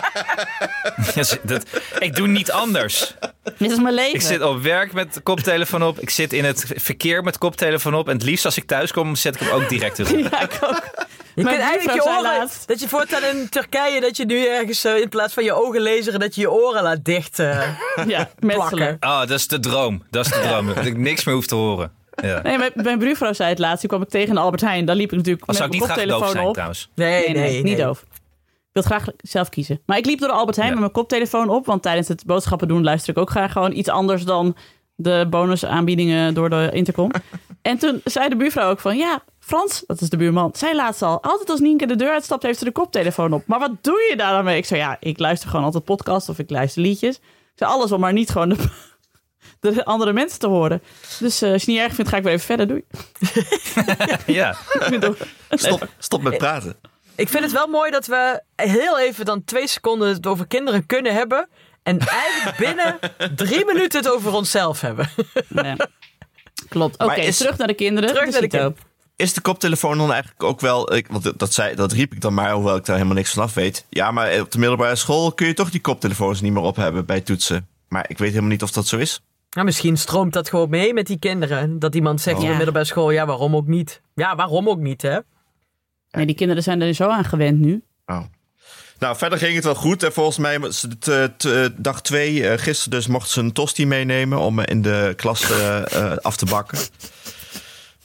Ik doe niet anders. Dit is mijn leven. Ik zit op werk met koptelefoon op. Ik zit in het verkeer met koptelefoon op. En het liefst als ik thuis kom, zet ik hem ook direct erop. Ja, ik ook. Je Mijn kunt eigenlijk buurvrouw je zei oren... laatst. Dat je voortaan in Turkije, dat je nu ergens in plaats van je ogen lezen, dat je je oren laat dicht Ja, metselen. plakken. Oh, dat is de droom. Dat is de droom. Dat ik niks meer hoef te horen. Ja. Nee, mijn buurvrouw zei het laatst. Die kwam ik tegen in Albert Heijn. Daar liep ik natuurlijk Als met zou ik mijn niet graag doof koptelefoon zijn op. trouwens. Nee, Niet doof. Ik wil het graag zelf kiezen. Maar ik liep door de Albert Heijn Ja. met mijn koptelefoon op. Want tijdens het boodschappen doen luister ik ook graag gewoon iets anders dan de bonusaanbiedingen door de intercom. En toen zei de buurvrouw ook van, ja, Frans, dat is de buurman, zei laatst al, altijd als Nienke de deur uitstapt, heeft ze de koptelefoon op. Maar wat doe je daar dan mee? Ik zei, ja, ik luister gewoon altijd podcast of ik luister liedjes. Ik zei, alles om maar niet gewoon de andere mensen te horen. Dus als je het niet erg vindt, ga ik weer even verder. Doei. Ja. Stop met praten. Ik vind het wel mooi dat we heel even dan 2 seconden het over kinderen kunnen hebben. En eigenlijk binnen 3 minuten het over onszelf hebben. Nee. Klopt. Oké, Maar terug naar de kinderen. Terug naar de CITO. kinderen. Is de koptelefoon dan eigenlijk ook wel... Want dat riep ik dan maar, hoewel ik daar helemaal niks van af weet. Ja, maar op de middelbare school kun je toch die koptelefoons niet meer op hebben bij toetsen. Maar ik weet helemaal niet of dat zo is. Nou, misschien stroomt dat gewoon mee met die kinderen. Dat iemand zegt in Ja. de middelbare school, ja, waarom ook niet? Ja, waarom ook niet, hè? Nee, die kinderen zijn er zo aan gewend nu. Oh. Nou, verder ging het wel goed. En volgens mij was het dag 2, gisteren dus, mochten ze een tosti meenemen om in de klas af te bakken.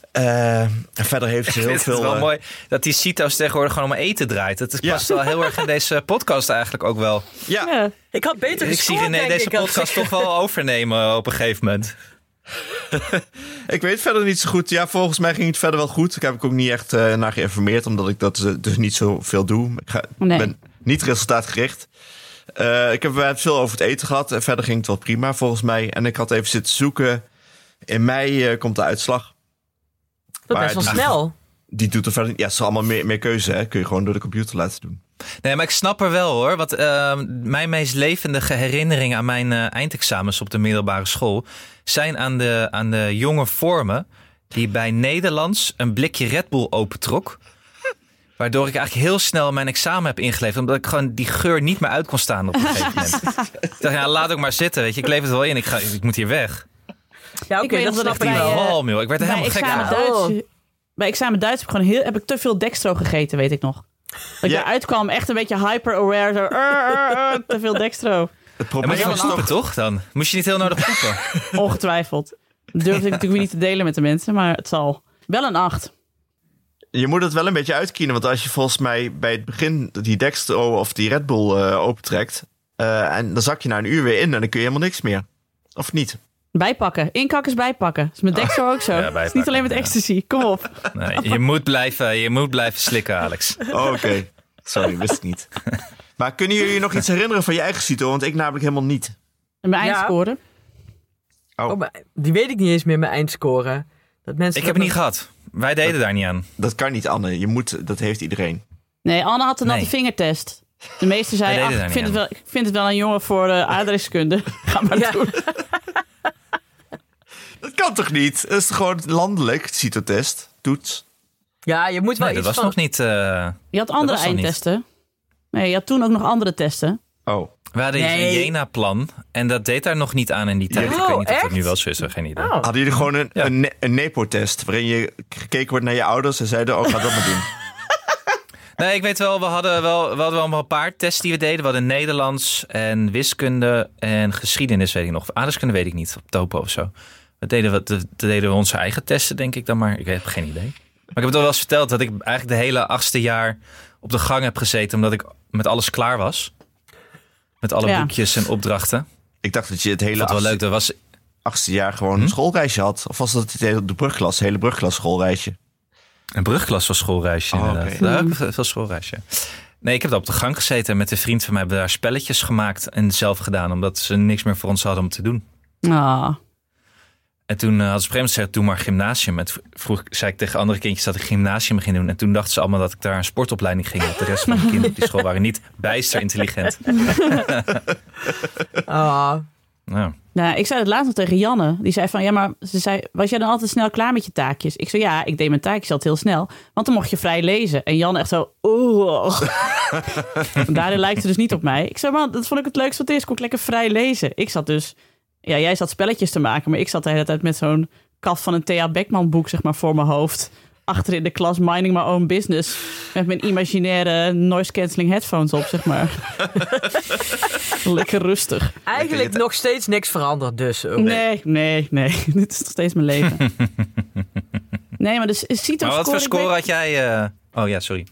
Verder heeft ze heel Het veel... is wel mooi dat die CITO's tegenwoordig gewoon om eten draait. Dat past wel heel erg in deze podcast eigenlijk ook wel. Ja. Ik had beter Ik gescoord, zie René denk deze ik, als podcast ik- toch wel overnemen op een gegeven moment. Ik weet verder niet zo goed. Ja, volgens mij ging het verder wel goed. Ik heb ik ook niet echt naar geïnformeerd, omdat ik dat dus niet zoveel doe. Nee. Ben niet resultaatgericht. We hebben het veel over het eten gehad. En verder ging het wel prima, volgens mij. En ik had even zitten zoeken. In mei komt de uitslag. Dat Maar is best wel die- snel. Die doet er verder niet. Ja, het is allemaal meer keuze. Hè? Kun je gewoon door de computer laten doen. Nee, maar ik snap er wel hoor. Want mijn meest levendige herinneringen aan mijn eindexamens op de middelbare school zijn aan de jonge vormen die bij Nederlands een blikje Red Bull opentrok. Waardoor ik eigenlijk heel snel mijn examen heb ingeleverd. Omdat ik gewoon die geur niet meer uit kon staan op een gegeven moment. Ik dacht, ja, laat ook maar zitten. Weet je. Ik leef het wel in. Ik moet hier weg. Ja, Ik oké, weet dat nog dat snap ik ik bij, wel. Walm, joh. Ik werd er Bij helemaal gek examen, van. Duits, bij examen Duits heb ik te veel dextro gegeten, weet ik nog. Dat ik Ja. eruit kwam, echt een beetje hyper-aware. Zo, te veel dextro. Het Ja, probleem maar je was moest poepen nog... toch dan? Moest je niet heel nodig poepen? Ongetwijfeld. Dat durfde ik natuurlijk weer niet te delen met de mensen, maar het zal. Wel een 8. Je moet het wel een beetje uitkiezen. Want als je volgens mij bij het begin die Dextro of die Red Bull opentrekt... en dan zak je na een uur weer in en dan kun je helemaal niks meer. Of niet? Bijpakken. Inkakken is bijpakken. Dat is met dextro ook zo. Het is bijpakken, niet alleen met ja. ecstasy. Kom op. Nee, je moet blijven slikken, Alex. Oh, oké. Sorry, wist ik niet. Maar kunnen jullie je nog iets herinneren van je eigen CITO? Want ik namelijk helemaal niet. En mijn Ja. eindscore. Oh, maar die weet ik niet eens meer, mijn eindscore. Dat mensen Ik heb het niet gehad. Wij deden daar niet aan. Dat kan niet, Anne. Dat heeft iedereen. Nee, Anne had een natte Nee. vingertest. De meeste Wij zeiden, deden ach, daar ik niet vind het wel een jongen voor aardrijkskunde. Ga maar Ja. doen. Dat kan toch niet? Dat is gewoon landelijk, CITO-test, toets. Ja, je moet wel Nee, dat iets was van... nog niet... Je had andere was nog niet. eindtesten. Nee, je had toen ook nog andere testen. Oh. We hadden Nee. een Jena-plan en dat deed daar nog niet aan in die tijd. Oh, Ik weet niet of dat echt? nu wel zo is, geen idee. Oh. Hadden jullie gewoon Ja. een NEPO-test... waarin je gekeken wordt naar je ouders en zeiden... oh, ga dat maar doen. Nee, ik weet wel, we hadden wel een paar tests die we deden. We hadden Nederlands en wiskunde en geschiedenis, weet ik nog. Aardrijkskunde weet ik niet, op topo of zo. We deden onze eigen testen, denk ik dan maar. Ik heb geen idee. Maar ik heb het al wel eens verteld dat ik eigenlijk de hele 8e jaar op de gang heb gezeten... omdat ik met alles klaar was. Met alle Ja. boekjes en opdrachten. Ik dacht dat je het Ik hele vond het wel leuk. Dat was 8e jaar gewoon een schoolreisje had. Of was dat de brugklas, hele brugklas schoolreisje? een brugklas van schoolreisje, Oh, inderdaad. oké. Daar heb ik veel schoolreisje. Nee, ik heb daar op de gang gezeten. En met een vriend van mij hebben we daar spelletjes gemaakt en zelf gedaan. Omdat ze niks meer voor ons hadden om te doen. Ah. En toen hadden ze op een gegeven moment gezegd, doe maar gymnasium. En zei ik tegen andere kindjes dat ik gymnasium ging doen. En toen dachten ze allemaal dat ik daar een sportopleiding ging. Want de rest van de kinderen op die school waren niet bijster intelligent. Ah. Nou, Nou, ik zei het laatst nog tegen Janne. Die zei van, ja, maar ze zei, was jij dan altijd snel klaar met je taakjes? Ik zei, ja, ik deed mijn taakjes altijd heel snel. Want dan mocht je vrij lezen. En Janne echt zo, oeh. Daarin lijkt ze dus niet op mij. Ik zei, man, dat vond ik het leukste wat er is. Kon ik lekker vrij lezen. Ik zat dus, ja, jij zat spelletjes te maken. Maar ik zat de hele tijd met zo'n kaft van een Thea Beckman boek, zeg maar, voor mijn hoofd. Achter in de klas, minding my own business. Met mijn imaginaire noise cancelling headphones op, zeg maar. Lekker rustig. Eigenlijk nog steeds niks veranderd dus. ook. Nee. Dit is nog steeds mijn leven. Nee, maar dus CITO maar wat voor score, score had jij? Oh ja, sorry.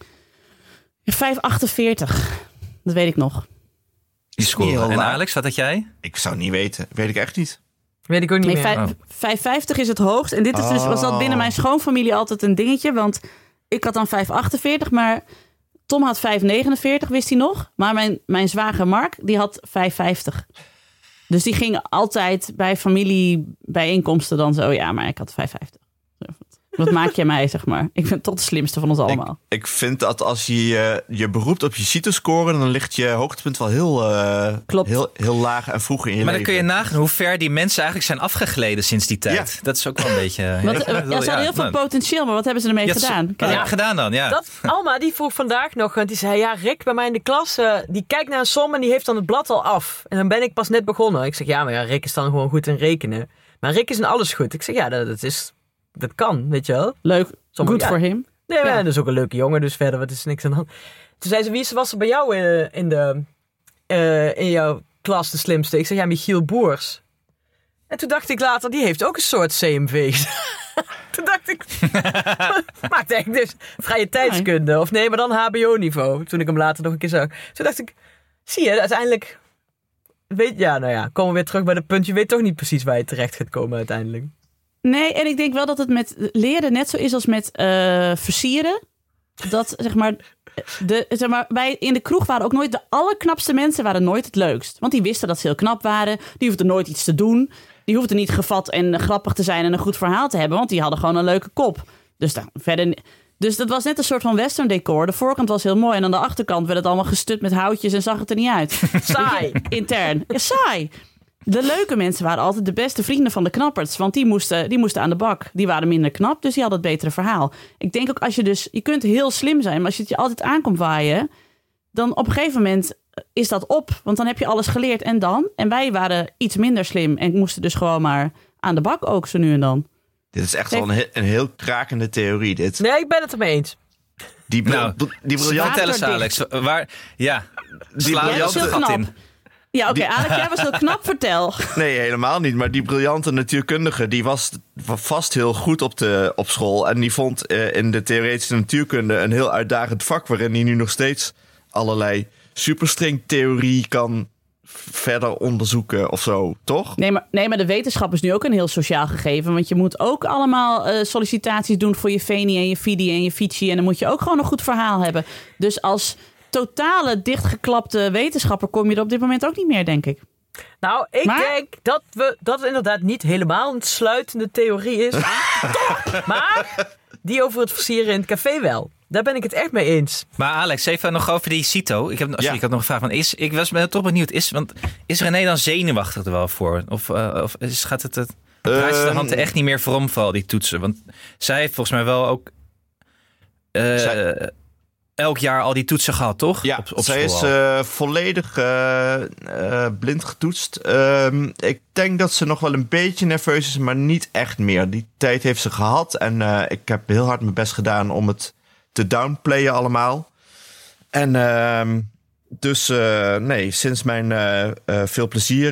5,48. Dat weet ik nog. Die niet score. heel En laag. Alex, wat had jij? Ik zou het niet weten. Weet ik echt niet. Weet ik ook niet Nee, meer. 5,50 is het hoogst. En dit is dus, was dat binnen mijn schoonfamilie altijd een dingetje. Want ik had dan 5,48, maar Tom had 5,49, wist hij nog. Maar mijn zwager Mark, die had 5,50. Dus die ging altijd bij familiebijeenkomsten dan zo. Ja, maar ik had 5,50. Wat maak jij mij, zeg maar? Ik ben toch de slimste van ons allemaal. Ik vind dat als je je beroept op je CITO-score... dan ligt je hoogtepunt wel Klopt. heel laag en vroeg in je Maar dan leven. kun je nagaan hoe ver die mensen eigenlijk zijn afgegleden sinds die tijd. Ja. Dat is ook wel een beetje... Want, ze hadden heel veel potentieel, maar wat hebben ze ermee gedaan? Wat heb je gedaan dan? Ja. Dat, Alma, die vroeg vandaag nog, want die zei, ja, Rick bij mij in de klas, die kijkt naar een som en die heeft dan het blad al af. En dan ben ik pas net begonnen. Ik zeg, ja, maar ja, Rick is dan gewoon goed in rekenen. Maar Rick is in alles goed. Ik zeg, ja, dat kan, weet je wel. Leuk, Sommige- goed voor hem. Nee, maar Ja. dat is ook een leuke jongen, dus verder, wat is niks aan de hand. Toen zei ze, wie was er bij jou in jouw klas de slimste? Ik zeg, ja, Michiel Boers. En toen dacht ik later, die heeft ook een soort CMV. Toen dacht ik... maar ik denk dus vrije tijdskunde. Of nee, maar dan HBO-niveau. Toen ik hem later nog een keer zag. Toen dacht ik... Zie je, uiteindelijk... komen we weer terug bij het punt. Je weet toch niet precies waar je terecht gaat komen uiteindelijk. Nee, en ik denk wel dat het met leren net zo is als met versieren. Dat, wij in de kroeg waren ook nooit de allerknapste mensen, waren nooit het leukst. Want die wisten dat ze heel knap waren. Die hoefden nooit iets te doen. Die hoefden niet gevat en grappig te zijn en een goed verhaal te hebben. Want die hadden gewoon een leuke kop. Dus dat was net een soort van western decor. De voorkant was heel mooi en aan de achterkant werd het allemaal gestut met houtjes en zag het er niet uit. Saai. Intern. Ja, saai. De leuke mensen waren altijd de beste vrienden van de knappers. Want die moesten aan de bak. Die waren minder knap, dus die hadden het betere verhaal. Ik denk ook je kunt heel slim zijn, maar als je het je altijd aankomt waaien, dan op een gegeven moment is dat op. Want dan heb je alles geleerd en dan. En wij waren iets minder slim en moesten dus gewoon maar aan de bak ook zo nu en dan. Dit is echt wel een heel krakende theorie, dit. Nee, ik ben het ermee eens. Die briljante... Vertel eens, Alex. Die briljante gat in. Ja, oké, Alex, jij was heel knap, vertel. Nee, helemaal niet. Maar die briljante natuurkundige, die was vast heel goed op school. En die vond in de theoretische natuurkunde een heel uitdagend vak, waarin hij nu nog steeds allerlei superstringtheorie kan verder onderzoeken of zo, toch? Nee, maar de wetenschap is nu ook een heel sociaal gegeven. Want je moet ook allemaal sollicitaties doen voor je Veni en je Vidi en je Vici. En dan moet je ook gewoon een goed verhaal hebben. Dus als totale dichtgeklapte wetenschapper kom je er op dit moment ook niet meer, denk ik. Nou, ik denk dat het inderdaad niet helemaal een sluitende theorie is. Maar die over het versieren in het café wel. Daar ben ik het echt mee eens. Maar Alex, even nog over die CITO. Ik had nog een vraag. Ik was toch benieuwd. Is René dan zenuwachtig er wel voor? Of gaat het draait ze de hand er echt niet meer voor om voor al die toetsen? Want zij heeft volgens mij wel ook elk jaar al die toetsen gehad, toch? Ja, op zij is volledig blind getoetst. Ik denk dat ze nog wel een beetje nerveus is, maar niet echt meer. Die tijd heeft ze gehad en ik heb heel hard mijn best gedaan om het te downplayen allemaal. En sinds mijn veel plezier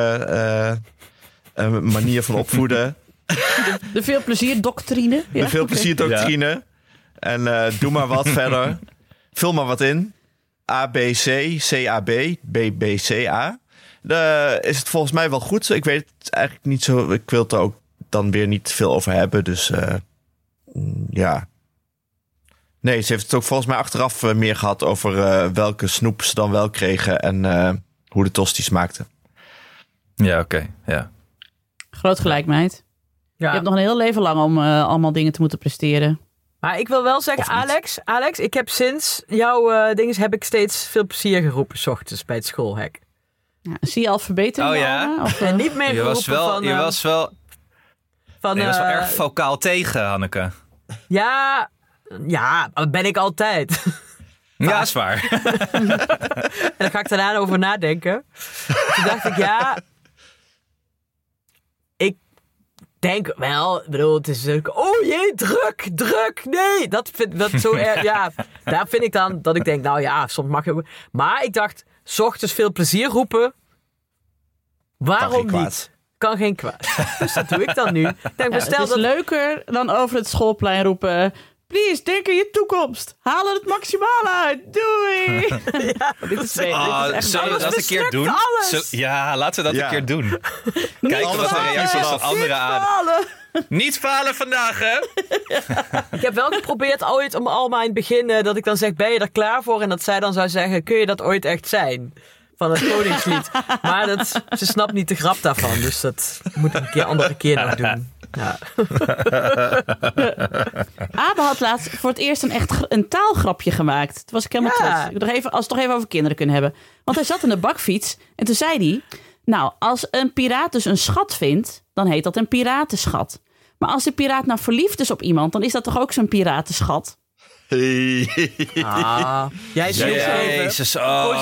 manier van opvoeden. De veel plezier doctrine. De veel plezier doctrine. Ja. En doe maar wat verder. Vul maar wat in. A, B, C, C, A, B, B, B, C, A. Is het volgens mij wel goed. Ik weet het eigenlijk niet zo. Ik wil het er ook dan weer niet veel over hebben. Dus ja. Nee, ze heeft het ook volgens mij achteraf meer gehad over welke snoep ze dan wel kregen en hoe de tosti smaakte. Ja, oké. Ja. Groot gelijk, meid. Ja. Je hebt nog een heel leven lang om allemaal dingen te moeten presteren. Maar ik wil wel zeggen, Alex, ik heb sinds jouw dingen heb ik steeds veel plezier geroepen 's ochtends bij het schoolhek. Ja, zie je al verbetering? Oh ja? En niet meer je was wel erg vocaal tegen, Hanneke. Ja, dat ben ik altijd. Ja, is waar. En dan ga ik daarna over nadenken. Toen dacht ik, ik denk wel, het is ook, oh jee, druk, nee. Dat zo erg, daar vind ik dan dat ik denk, soms mag je ook. Maar ik dacht, 's ochtends veel plezier roepen, waarom niet? Kan geen kwaad. Dus dat doe ik dan nu. Het is leuker dan over het schoolplein roepen. Please, denk aan je toekomst. Haal er het maximale uit. Doei. Dit is zullen we dat een keer doen? Laten we dat een keer doen. Kijken wat de reacties van anderen aan. Niet falen vandaag, hè? Ik heb wel geprobeerd ooit om allemaal in het begin dat ik dan zeg, ben je er klaar voor? En dat zij dan zou zeggen, kun je dat ooit echt zijn? Van het Koningslied. Maar ze snapt niet de grap daarvan. Dus dat moet ik een andere keer nog doen. Ja. Abe had laatst voor het eerst een taalgrapje gemaakt. Toen was ik helemaal trots. Als we het toch even over kinderen kunnen hebben. Want hij zat in de bakfiets en toen zei hij, nou, als een piraat dus een schat vindt, dan heet dat een piratenschat. Maar als de piraat nou verliefd is op iemand, dan is dat toch ook zo'n piratenschat? Jij is Jezus,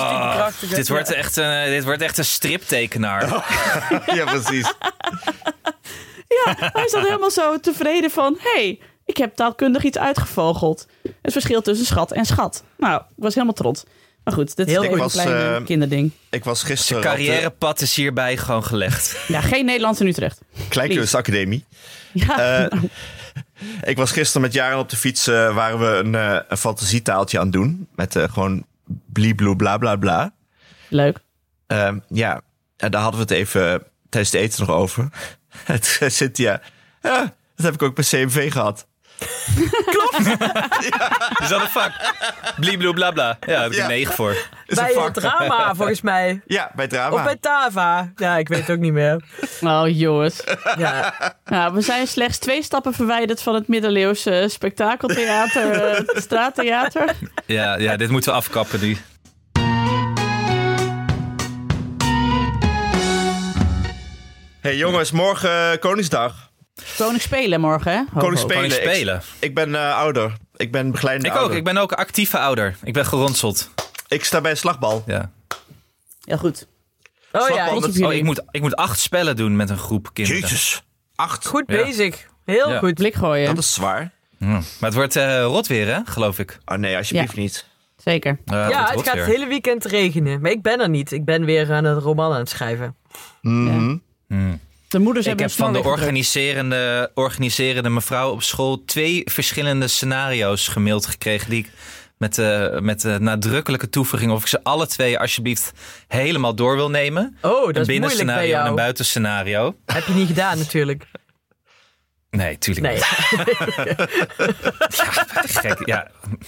dit wordt echt een striptekenaar. Ja, precies. Ja, hij zat helemaal zo tevreden van, ik heb taalkundig iets uitgevogeld. Het verschil tussen schat en schat. Nou, ik was helemaal trots. Maar goed, dit is Heel een goed. klein kinderding. Ik was Zijn gisteren carrièrepad is hierbij gewoon gelegd. Ja, geen Nederlands in Utrecht. Kleinkunstacademie. Ja. Ik was gisteren met Jaren op de fiets. Waren we een fantasietaaltje aan het doen. Met gewoon bliebloe bla bla bla. Leuk. Ja, en daar hadden we het even tijdens het eten nog over. Het zei Cynthia, ja, dat heb ik ook bij CMV gehad. Is dat een vak? Bliebloe bla bla. Ja, daar heb ik Ja. een 9 voor. Is een Bij vak. het drama, volgens mij. Ja, bij drama. Of bij Tava. Ja, ik weet het ook niet meer. Oh, jongens. Ja. Nou, we zijn slechts 2 stappen verwijderd van het middeleeuwse spektakeltheater, straattheater. Ja, dit moeten we afkappen nu. Hey jongens, morgen Koningsdag. Koning spelen morgen, hè? Ho, ho. Koning spelen. Koning spelen. Ik ben ouder. Ik ben begeleidende Ik ook. ouder. Ik ben ook actieve ouder. Ik ben geronseld. Ik sta bij een slagbal. Ja. Ja, goed. Oh ja, Slagbal Trots op met- jullie. Ik moet 8 spellen doen met een groep kinderen. Jezus. 8. goed Ja. bezig. Heel Ja. goed. Blik gooien. Dat is zwaar. Maar het wordt rot weer, hè? Geloof ik. Oh nee, alsjeblieft niet. Zeker. Het Ja, wordt het rot gaat weer. het hele weekend regenen. Maar ik ben er niet. Ik ben weer aan het roman aan het schrijven. Mhm. De moeders Ik hebben heb van de een snor weggedrukt. organiserende mevrouw op school 2 verschillende scenario's gemaild gekregen. Die ik met nadrukkelijke toevoeging of ik ze alle 2 alsjeblieft helemaal door wil nemen. Oh, dat een is moeilijk bij binnenscenario en een jou. buitenscenario. Heb je niet gedaan natuurlijk. Nee, tuurlijk Nee. niet. Gek, ja.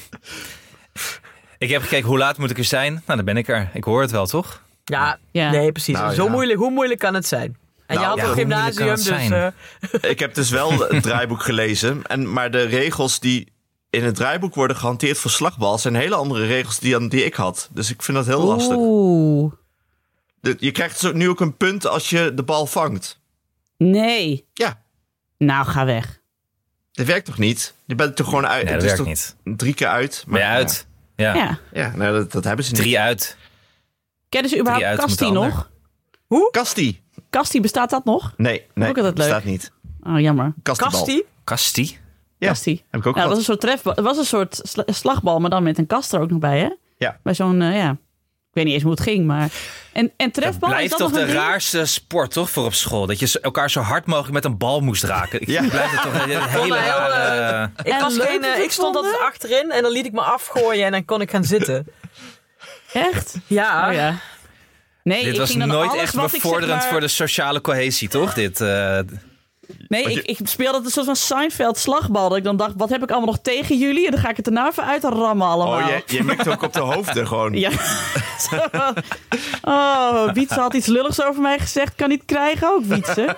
Ik heb gekeken hoe laat moet ik er zijn. Nou, dan ben ik er. Ik hoor het wel, toch? Ja, Ja. nee, precies. Nou, Zo ja. moeilijk, hoe moeilijk kan het zijn? En Nou, je had ja, een hoe moeilijk gymnasium, kan het dus... zijn? Ik heb dus wel het draaiboek gelezen. Maar de regels die in het draaiboek worden gehanteerd voor slagbal zijn hele andere regels die ik had. Dus ik vind dat heel lastig. Oeh. Je krijgt dus nu ook een punt als je de bal vangt. Nee. Ja, Nou, ga weg. dat werkt toch niet? Je bent toch gewoon uit. Nee, het dat is werkt toch niet. 3 keer uit. Ben je uit? Ja. Ja. Ja, nou, dat hebben ze niet. 3 uit. Kennen ze 3 überhaupt uit Kasti moet de nog? Kasti. Kasti, bestaat dat nog? Nee, Ook altijd leuk. staat niet. Oh, jammer. Kastibal. Kasti? Kasti? Ja, Kasti. heb ik ook Ja, dat was gehad. een soort trefbal. Het was een soort slagbal, maar dan met een kast er ook nog bij, hè? Ja. Bij zo'n, ja... Ik weet niet eens hoe het ging, maar... En trefbal, is Blijft dat toch nog de een ding? raarste sport, toch, voor op school? Dat je elkaar zo hard mogelijk met een bal moest raken. Ja. Blijft het toch een hele heel, rare... Ik, En was leuk geen, dat je ik stond vonden? altijd achterin en dan liet ik me afgooien en dan kon ik gaan zitten. Echt? Ja. Oh ja. Nee, Dit ik was ging dan nooit alles echt wat ik, zeg bevorderend maar- voor de sociale cohesie, toch? Dit, Nee, ik speelde het een soort van Seinfeld slagbal. Dat ik dan dacht, wat heb ik allemaal nog tegen jullie? En dan ga ik het er nou even uit rammen allemaal. Oh, je mikt ook op de hoofden gewoon. Ja. Zo van, oh, Wietse had iets lulligs over mij gezegd. Kan niet krijgen ook, Wietse.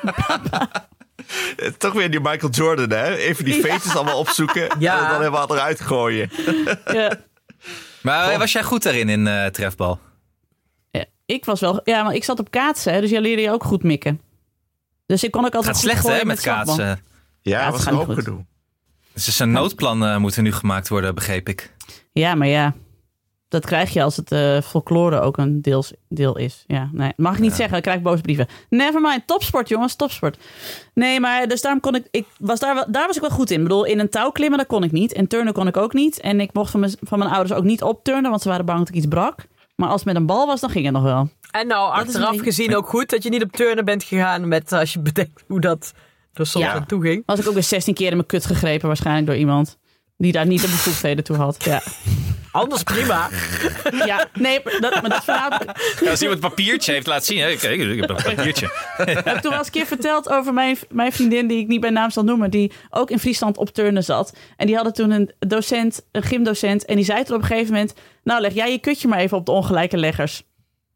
Toch weer die Michael Jordan, hè? Even die feestjes allemaal opzoeken Ja. en dan helemaal eruit gooien. Ja. maar was jij goed daarin in trefbal? Ja, ik was wel... Ja, maar ik zat op kaatsen, hè, dus jij leerde je ook goed mikken. Dus ik kon ook altijd Gaat goed slecht, gooien hè, met slagbal. kaatsen. Ja, het was gaat een niet hoop goed. gedoe. Dus een noodplan moet er nu gemaakt worden, begreep ik. Ja, maar ja. Dat krijg je als het folklore ook een deel is. Ja, nee, dat mag ik niet zeggen. Dan krijg ik boze brieven. Nevermind. Topsport, jongens. Topsport. Nee, maar dus daarom kon ik was daar was ik wel goed in. Ik bedoel, in een touw klimmen, dat kon ik niet. En turnen kon ik ook niet. En ik mocht van mijn ouders ook niet opturnen, want ze waren bang dat ik iets brak. Maar als het met een bal was, dan ging het nog wel. En nou, Dat is achteraf een- gezien ook goed dat je niet op turnen bent gegaan met, als je bedenkt hoe dat er soms Ja. aan toe ging. Was ik ook weer 16 keer in mijn kut gegrepen, waarschijnlijk door iemand die daar niet de bevoegdheden toe had. Ja, Anders prima. ja nee, maar dat verhaal Als iemand een papiertje heeft, laat zien. Hè? Kijk, ik heb een papiertje. heb ik toen wel eens een keer verteld over mijn vriendin, die ik niet bij naam zal noemen, die ook in Friesland op turnen zat. En die hadden toen een gymdocent, en die zei toen op een gegeven moment, nou leg jij je kutje maar even op de ongelijke leggers.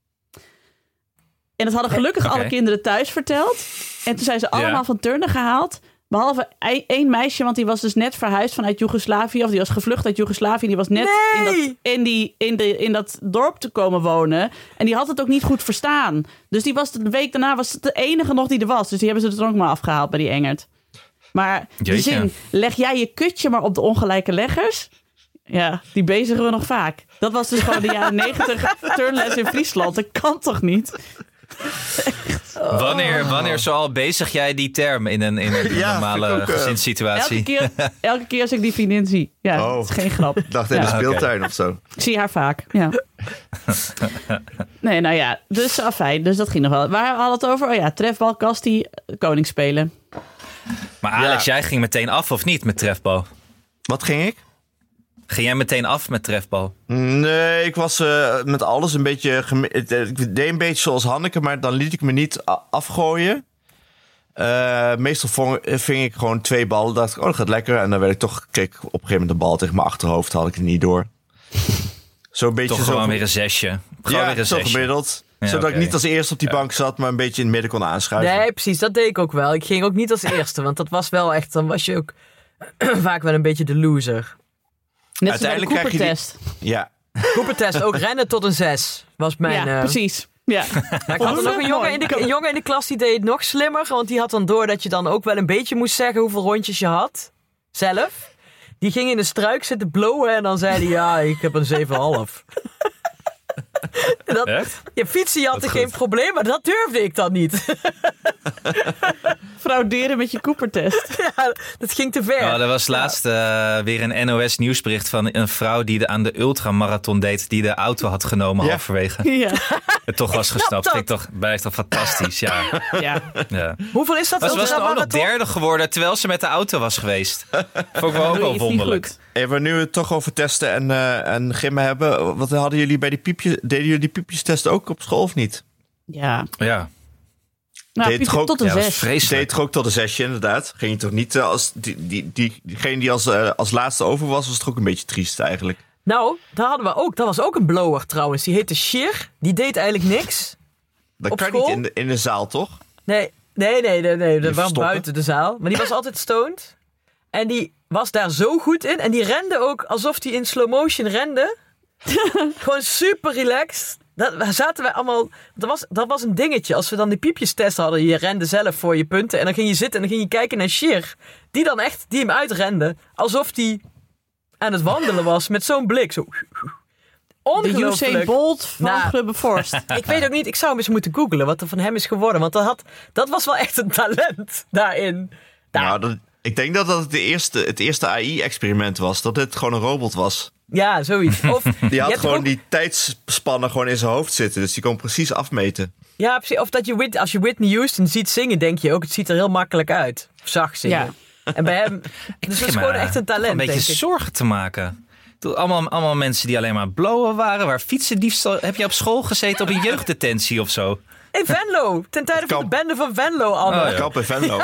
En dat hadden gelukkig Oké. alle kinderen thuis verteld. En toen zijn ze allemaal Ja. van turnen gehaald. Behalve één meisje, want die was dus net verhuisd vanuit Joegoslavië. Of die was gevlucht uit Joegoslavië. Die was net in dat dorp te komen wonen. En die had het ook niet goed verstaan. Dus die was de week daarna was het de enige nog die er was. Dus die hebben ze er ook maar afgehaald bij die Engert. Maar de Jeetje. zin, leg jij je kutje maar op de ongelijke leggers. Ja, die bezigen we nog vaak. Dat was dus gewoon de jaren 90 turnles in Friesland. Dat kan toch niet? Wanneer zoal bezig jij die term in een normale gezinssituatie? Elke keer als ik die vriendin zie. Ja, dat is geen grap. Ik dacht in de speeltuin of zo. Ik zie haar vaak, ja. Nee, nou ja, dus afijn. Dus dat ging nog wel. Waar hadden we het over? Oh ja, trefbal, Kasti, koning spelen. Maar Alex, jij ging meteen af of niet met trefbal? Wat ging ik? Ging jij meteen af met trefbal? Nee, ik was met alles een beetje... Ik deed een beetje zoals Hanneke, maar dan liet ik me niet afgooien. Meestal ving ik gewoon 2 ballen. Dacht ik, dat gaat lekker. En dan werd ik toch... Kreeg ik op een gegeven moment de bal tegen mijn achterhoofd. Had ik het niet door. Zo'n beetje toch gewoon weer een zesje. Zo gemiddeld. Ja, zodat ik niet als eerste op die bank zat, maar een beetje in het midden kon aanschuiven. Nee, precies. Dat deed ik ook wel. Ik ging ook niet als eerste, want dat was wel echt... Dan was je ook vaak wel een beetje de loser. Net als bij de Cooper-test. Ja. Cooper-test, ook rennen tot een 6 was mijn... Ja, precies. Ja. Maar ik had er nog een jongen in de klas die deed het nog slimmer. Want die had dan door dat je dan ook wel een beetje moest zeggen hoeveel rondjes je had. Zelf. Die ging in de struik zitten blowen en dan zei hij... Ja, ik heb een 7,5. Je fietsen had er geen probleem, maar dat durfde ik dan niet. Frauderen met je Cooper-test. Ja, dat ging te ver. Er was laatst weer een NOS nieuwsbericht van een vrouw die aan de ultramarathon deed, die de auto had genomen halverwege. Ja. Het toch was gestapt. Vind ik blijft toch fantastisch. Ja. Hoeveel is dat? Ze was ook nog 3e geworden terwijl ze met de auto was geweest. Vond ik ook wel wonderlijk. En we nu het toch over testen en gymmen hebben. Wat hadden jullie bij die piepjes? Deden jullie die piepjestesten ook op school of niet? Ja. Nou, tot een 6. Deed het toch ook tot een 6, inderdaad? Ging je toch niet als diegene die als laatste over was toch ook een beetje triest eigenlijk? Nou, daar hadden we ook. Dat was ook een blower trouwens. Die heette Shir. Die deed eigenlijk niks. Dat op kan school. niet in de zaal, toch? Nee. Dat was buiten de zaal. Maar die was altijd stoned. En die was daar zo goed in. En die rende ook alsof hij in slow motion rende. Gewoon super relaxed. Zaten wij allemaal... Dat was een dingetje. Als we dan die piepjestest hadden. Je rende zelf voor je punten. En dan ging je zitten en dan ging je kijken naar Shir. Die hem uitrende. Alsof die aan het wandelen was. Met zo'n blik. Zo. Ongelooflijk. De Usain Bolt van Grubbe Forst. Ik weet ook niet. Ik zou hem eens moeten googlen wat er van hem is geworden. Want dat was wel echt een talent daarin. Ik denk dat het eerste AI-experiment was. Dat het gewoon een robot was. Ja, zoiets. Of, die had gewoon die tijdsspannen gewoon in zijn hoofd zitten. Dus die kon precies afmeten. Ja, precies. Of dat als je Whitney Houston ziet zingen, denk je ook, het ziet er heel makkelijk uit. Of zacht zingen. Ja. En bij hem, dus dat is gewoon echt een talent, een beetje zorgen te maken. Allemaal mensen die alleen maar blowen waren. Waar fietsendiefstal... Heb je op school gezeten op een jeugddetentie of zo? In Venlo. Ten tijde van de bende van Venlo, Anne. Kamp in Venlo.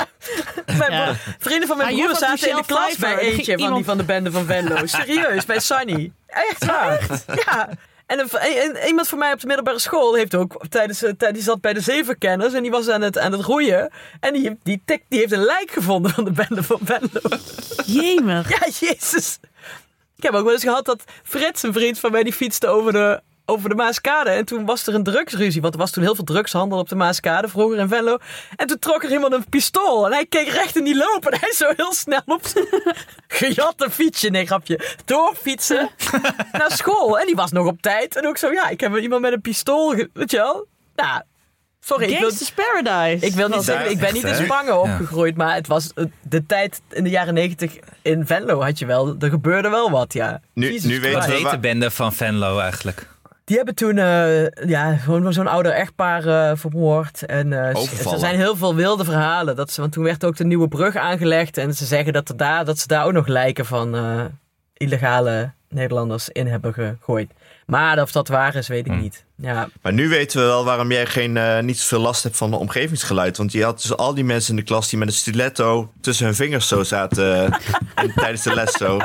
Vrienden van mijn broer zaten in de klas bij eentje van de bende van Venlo. Serieus, bij Sunny. Echt waar. Ja. En iemand van mij op de middelbare school heeft ook die zat bij de zevenkenners en die was aan het roeien. En die heeft een lijk gevonden van de bende van Venlo. Jemig. Ja, jezus. Ik heb ook wel eens gehad dat Frits, een vriend van mij, die fietste over de Maaskade. En toen was er een drugsruzie. Want er was toen heel veel drugshandel op de Maaskade, vroeger in Venlo. En toen trok er iemand een pistool. En hij keek recht in die loop. En hij zo heel snel op zijn gejatte fietsje, nee grapje, doorfietsen naar school. En die was nog op tijd. En ook zo, ik heb iemand met een pistool, weet je wel. Nou, sorry. Gangsta's Paradise. Ik wil niet zeggen, ik ben niet in Spangen opgegroeid. Maar het was de tijd in de jaren 90 in Venlo had je wel. Er gebeurde wel wat, ja. Nu weten we wat heet de bende van Venlo eigenlijk? Die hebben toen gewoon zo'n ouder echtpaar vermoord. En er zijn heel veel wilde verhalen. Want toen werd ook de nieuwe brug aangelegd. En ze zeggen dat ze daar ook nog lijken van illegale Nederlanders in hebben gegooid. Maar of dat waar is, weet ik niet. Ja. Maar nu weten we wel waarom jij niet zoveel last hebt van de omgevingsgeluid. Want je had dus al die mensen in de klas die met een stiletto tussen hun vingers zo zaten tijdens de les zo.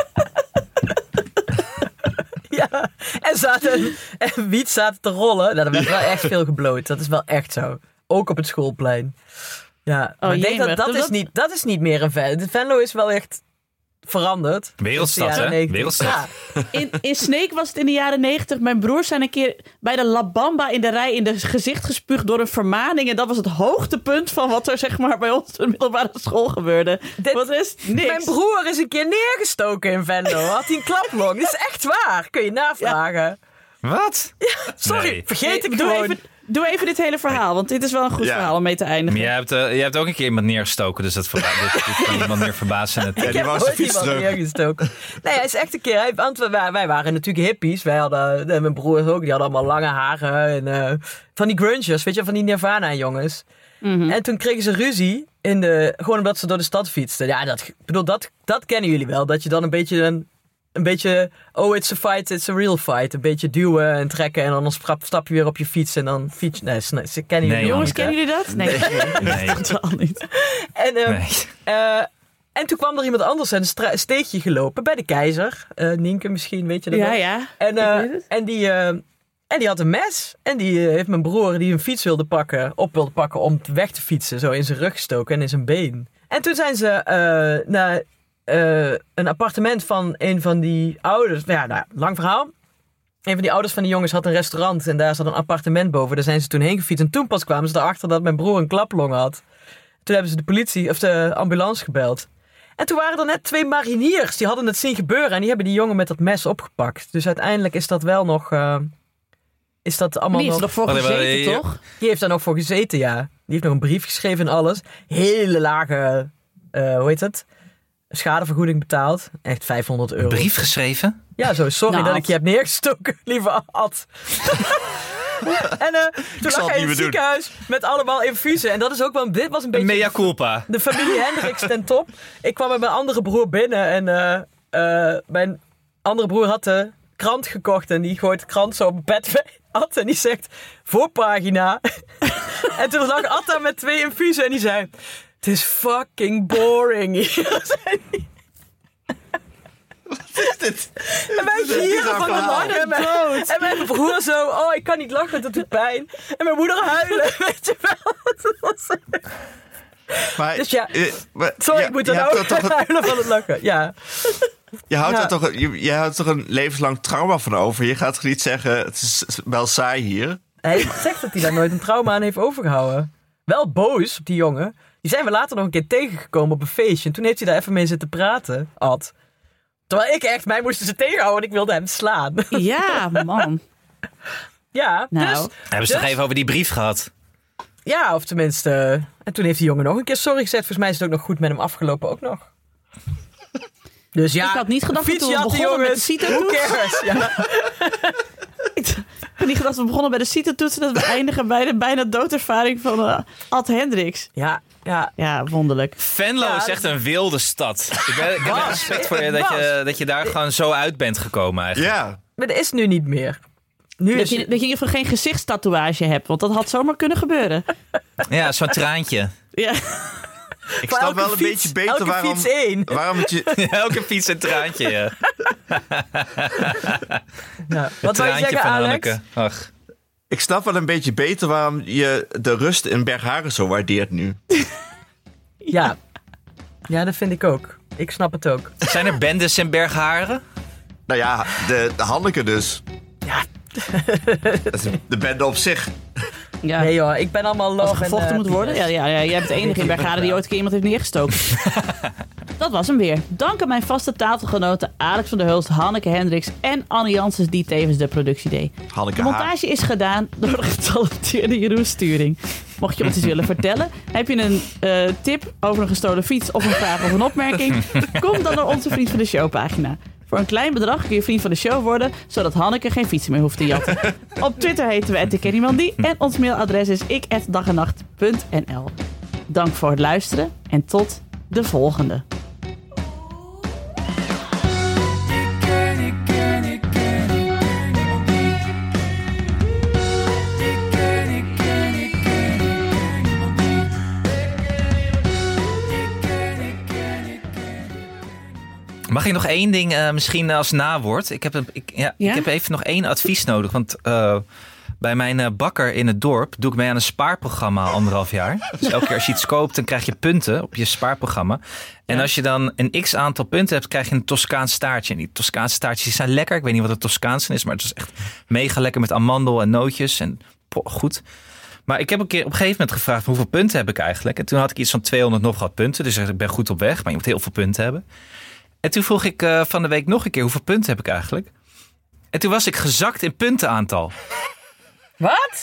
Ja, en wiet zaten te rollen. Nou, er werd wel echt veel gebloot. Dat is wel echt zo. Ook op het schoolplein. Ja, maar ik denk dat is niet meer een Venlo. Venlo is wel echt veranderd. Wereldstad, hè? Wereldstad. Ja. In Sneek was het in de jaren 90. Mijn broers zijn een keer bij de La Bamba in de rij in de gezicht gespuugd door een vermaning. En dat was het hoogtepunt van wat er zeg maar bij ons in de middelbare school gebeurde. Wat is niks. Mijn broer is een keer neergestoken in Venlo. Had hij een klaplong. Dat is echt waar. Kun je navragen. Wat? Ja, sorry, vergeet ik gewoon. Doe even dit hele verhaal, want dit is wel een goed verhaal om mee te eindigen. Maar je hebt ook een keer iemand neergestoken, dus dit kan iemand meer verbazen. Ja, die was de fiets terug. Neergestoken. Nee, hij is echt een keer... Want wij waren natuurlijk hippies. Wij hadden, mijn broers ook, die hadden allemaal lange haren. En, van die grungers, weet je, van die Nirvana-jongens. Mm-hmm. En toen kregen ze ruzie, gewoon omdat ze door de stad fietsten. Ja, dat kennen jullie wel. Dat je dan een beetje, oh, it's a fight, it's a real fight. Een beetje duwen en trekken en dan stap je weer op je fiets en dan fiets. Nee, ze kennen jullie jongens, niet, kennen jullie dat? Nee. Totaal niet. En toen kwam er iemand anders een steegje gelopen bij de keizer. Nienke misschien, weet je dat wel? Ja. En die had een mes. En die heeft mijn broer, die een fiets wilde pakken om weg te fietsen, zo in zijn rug gestoken en in zijn been. En toen zijn ze naar een appartement van een van die ouders. Lang verhaal. Een van die ouders van die jongens had een restaurant en daar zat een appartement boven. Daar zijn ze toen heen gefietst en toen pas kwamen ze erachter dat mijn broer een klaplong had. Toen hebben ze de politie of de ambulance gebeld. En toen waren er net 2 mariniers. Die hadden het zien gebeuren en die hebben die jongen met dat mes opgepakt. Dus uiteindelijk is dat wel nog... is dat allemaal die is nog... voor gezeten, toch? Die heeft daar nog voor gezeten, ja. Die heeft nog een brief geschreven en alles. Hele lage, hoe heet het? Schadevergoeding betaald. Echt €500. Een brief geschreven? Ja, zo. Sorry dat ik je heb neergestoken, lieve Ad. En toen lag hij in het ziekenhuis met allemaal infusen. En dat is ook wel... Dit was een beetje... Mea culpa. De familie Hendricks ten top. Ik kwam met mijn andere broer binnen. En mijn andere broer had de krant gekocht. En die gooit de krant zo op het bed bij Ad. En die zegt, voorpagina. En toen lag Ad daar met 2 infusen. En die zei, het is fucking boring hier. Wat is dit? En wij gieren van de lachen. En mijn broer zo, oh, ik kan niet lachen, dat doet pijn. En mijn moeder huilen, weet je wel. Maar, dus ja, sorry, ik moet er nou huilen van het lachen. Ja. Je houdt toch een levenslang trauma van over? Je gaat toch niet zeggen, het is wel saai hier? Hij zegt dat hij daar nooit een trauma aan heeft overgehouden. Wel boos op die jongen. Die zijn we later nog een keer tegengekomen op een feestje. En toen heeft hij daar even mee zitten praten, Ad. Terwijl mij moesten ze tegenhouden en ik wilde hem slaan. Ja, man. Ja, nou. Hebben ze toch even over die brief gehad? Ja, of tenminste... En toen heeft die jongen nog een keer sorry gezegd. Volgens mij is het ook nog goed met hem afgelopen ook nog. Dus ja, ik had niet gedacht dat we begonnen met de CITO-toets. Ja. Ik had niet gedacht dat we begonnen bij de CITO-toets en dat we eindigen bij de bijna doodervaring van Ad Hendricks. Ja, wonderlijk. Venlo is echt een wilde stad. Ik heb respect voor je dat je daar gewoon zo uit bent gekomen eigenlijk. Ja. Maar dat is nu niet meer. Dat je in ieder geval geen gezichtstatoeage hebt, want dat had zomaar kunnen gebeuren. Ja, zo'n traantje. Ja. Ik snap wel een beetje beter waarom het je... Elke fiets een traantje, ja. Wat wil je zeggen, van Alex? Hanneke. Ach. Ik snap wel een beetje beter waarom je de rust in Bergharen zo waardeert nu. Ja, dat vind ik ook. Ik snap het ook. Zijn er bendes in Bergharen? Nou ja, de Hanneke dus. Ja. Dat is de bende op zich. Ja. Nee joh, ik ben allemaal love. Als er gevochten moet worden. Ja, jij bent de enige in Bergharen die ooit een keer iemand heeft neergestoken. Dat was hem weer. Dank aan mijn vaste tafelgenoten Alex van der Hulst, Hanneke Hendricks en Anne Janssens die tevens de productie deed. De montage is gedaan door de getalenteerde Jeroen Sturing. Mocht je ons iets willen vertellen, heb je een tip over een gestolen fiets of een vraag of een opmerking, kom dan naar onze Vriend van de Show pagina. Voor een klein bedrag kun je vriend van de show worden, zodat Hanneke geen fietsen meer hoeft te jatten. Op Twitter heten we @ikkenniemandie en ons mailadres is ik@dagenacht.nl. Dank voor het luisteren en tot de volgende. Mag ik nog één ding misschien als nawoord? Ik heb even nog 1 advies nodig. Want bij mijn bakker in het dorp doe ik mee aan een spaarprogramma 1,5 jaar. Dus elke keer als je iets koopt, dan krijg je punten op je spaarprogramma. En als je dan een x-aantal punten hebt, krijg je een Toscaans staartje. En die Toscaanse staartjes zijn lekker. Ik weet niet wat het Toscaans is, maar het is echt mega lekker met amandel en nootjes. En goed. Maar ik heb op een gegeven moment gevraagd hoeveel punten heb ik eigenlijk. En toen had ik iets van 200 nog wat punten. Dus ik ben goed op weg, maar je moet heel veel punten hebben. En toen vroeg ik van de week nog een keer, hoeveel punten heb ik eigenlijk? En toen was ik gezakt in puntenaantal. Wat?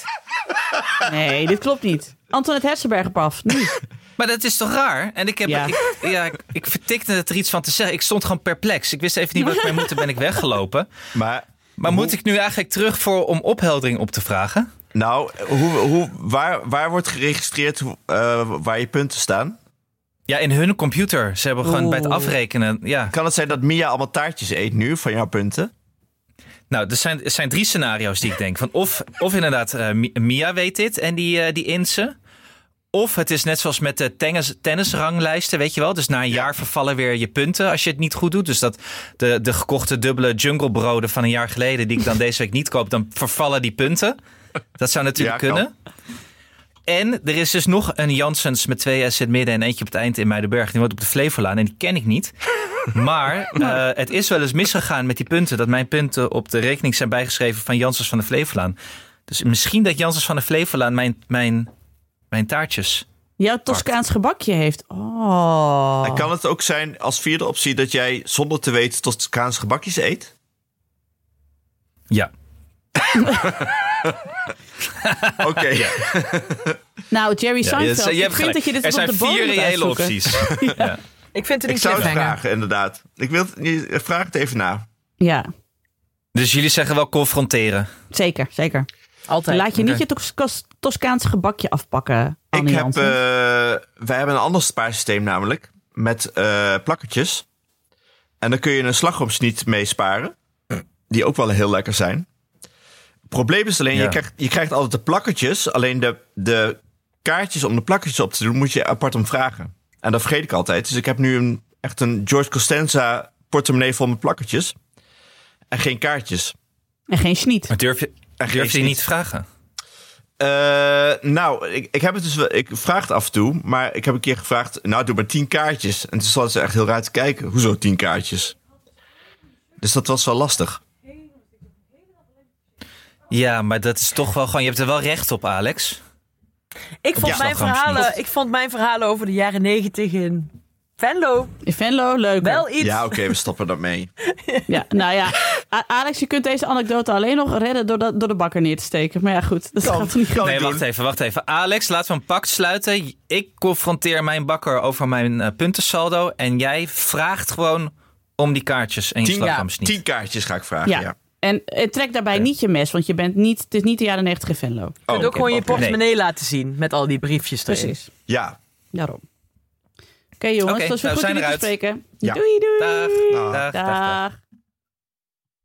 Nee, dit klopt niet. Antoinette Hesselberger paf, nu. Maar dat is toch raar? En ik vertikte het er iets van te zeggen. Ik stond gewoon perplex. Ik wist even niet wat ik mee moet. Toen ben ik weggelopen. Maar moet ik nu eigenlijk terug om opheldering op te vragen? Nou, waar wordt geregistreerd waar je punten staan? Ja, in hun computer. Ze hebben gewoon bij het afrekenen. Ja. Kan het zijn dat Mia allemaal taartjes eet nu van jouw punten? Nou, er zijn 3 scenario's die ik denk. Van of inderdaad Mia weet dit en die Inse. Of het is net zoals met de tennisranglijsten, weet je wel. Dus na een jaar vervallen weer je punten als je het niet goed doet. Dus dat de gekochte dubbele junglebroden van een jaar geleden... die ik dan deze week niet koop, dan vervallen die punten. Dat zou natuurlijk kunnen. En er is dus nog een Janssens met 2 S in het midden... en eentje op het eind in Muidenberg. Die woont op de Flevolaan en die ken ik niet. Maar het is wel eens misgegaan met die punten... dat mijn punten op de rekening zijn bijgeschreven van Janssens van de Flevolaan. Dus misschien dat Janssens van de Flevolaan mijn taartjes... Jouw Toscaans gebakje heeft. Oh. En kan het ook zijn als vierde optie dat jij zonder te weten Toscaans gebakjes eet? Ja. Oké. Ja. Nou, Jerry Seinfeld, je ik hebt vind gelijk. dat je dit Er op zijn de bodem 4 moet reële uitzoeken. opties. Ja. Ik vind het Ik een zou het cliffhanger. vragen, inderdaad. Vraag het even na. Ja, Dus jullie zeggen wel confronteren. zeker. Altijd. Laat je niet je Toscaans gebakje afpakken, Annie Jansen. Wij hebben een ander spaarsysteem namelijk. Met plakkertjes. En dan kun je een slagroomsniet mee sparen. Die ook wel heel lekker zijn. Het probleem is alleen, je krijgt altijd de plakkertjes. Alleen de kaartjes om de plakkertjes op te doen, moet je apart om vragen. En dat vergeet ik altijd. Dus ik heb nu echt een George Costanza portemonnee vol met plakkertjes. En geen kaartjes. En geen schniet. Maar durf je niet te vragen? Nou, ik heb het dus wel. Ik vraag het af en toe, maar ik heb een keer gevraagd. Nou, doe maar 10 kaartjes. En toen zat ze echt heel raar te kijken. Hoezo 10 kaartjes? Dus dat was wel lastig. Ja, maar dat is toch wel gewoon... Je hebt er wel recht op, Alex. Ik vond mijn verhalen over de jaren 90 in Venlo In Venlo, leuk. wel iets. Ja, oké, we stoppen dat mee. Ja, nou ja, Alex, je kunt deze anekdote alleen nog redden door de bakker neer te steken. Maar ja, goed, dat gaat er niet gebeuren. Nee, wacht even. Alex, laten we een pact sluiten. Ik confronteer mijn bakker over mijn puntensaldo. En jij vraagt gewoon om die kaartjes en je slagroomsniet. 10 kaartjes ga ik vragen, ja. En trek daarbij niet je mes, want het is niet de jaren 90 in Venlo. Je kunt ook gewoon je portemonnee laten zien met al die briefjes erin. Precies. Ja. Daarom. Oké, jongens, Oké, dat is weer we goed zijn jullie te eruit. spreken. Ja. Doei. Dag. Dag.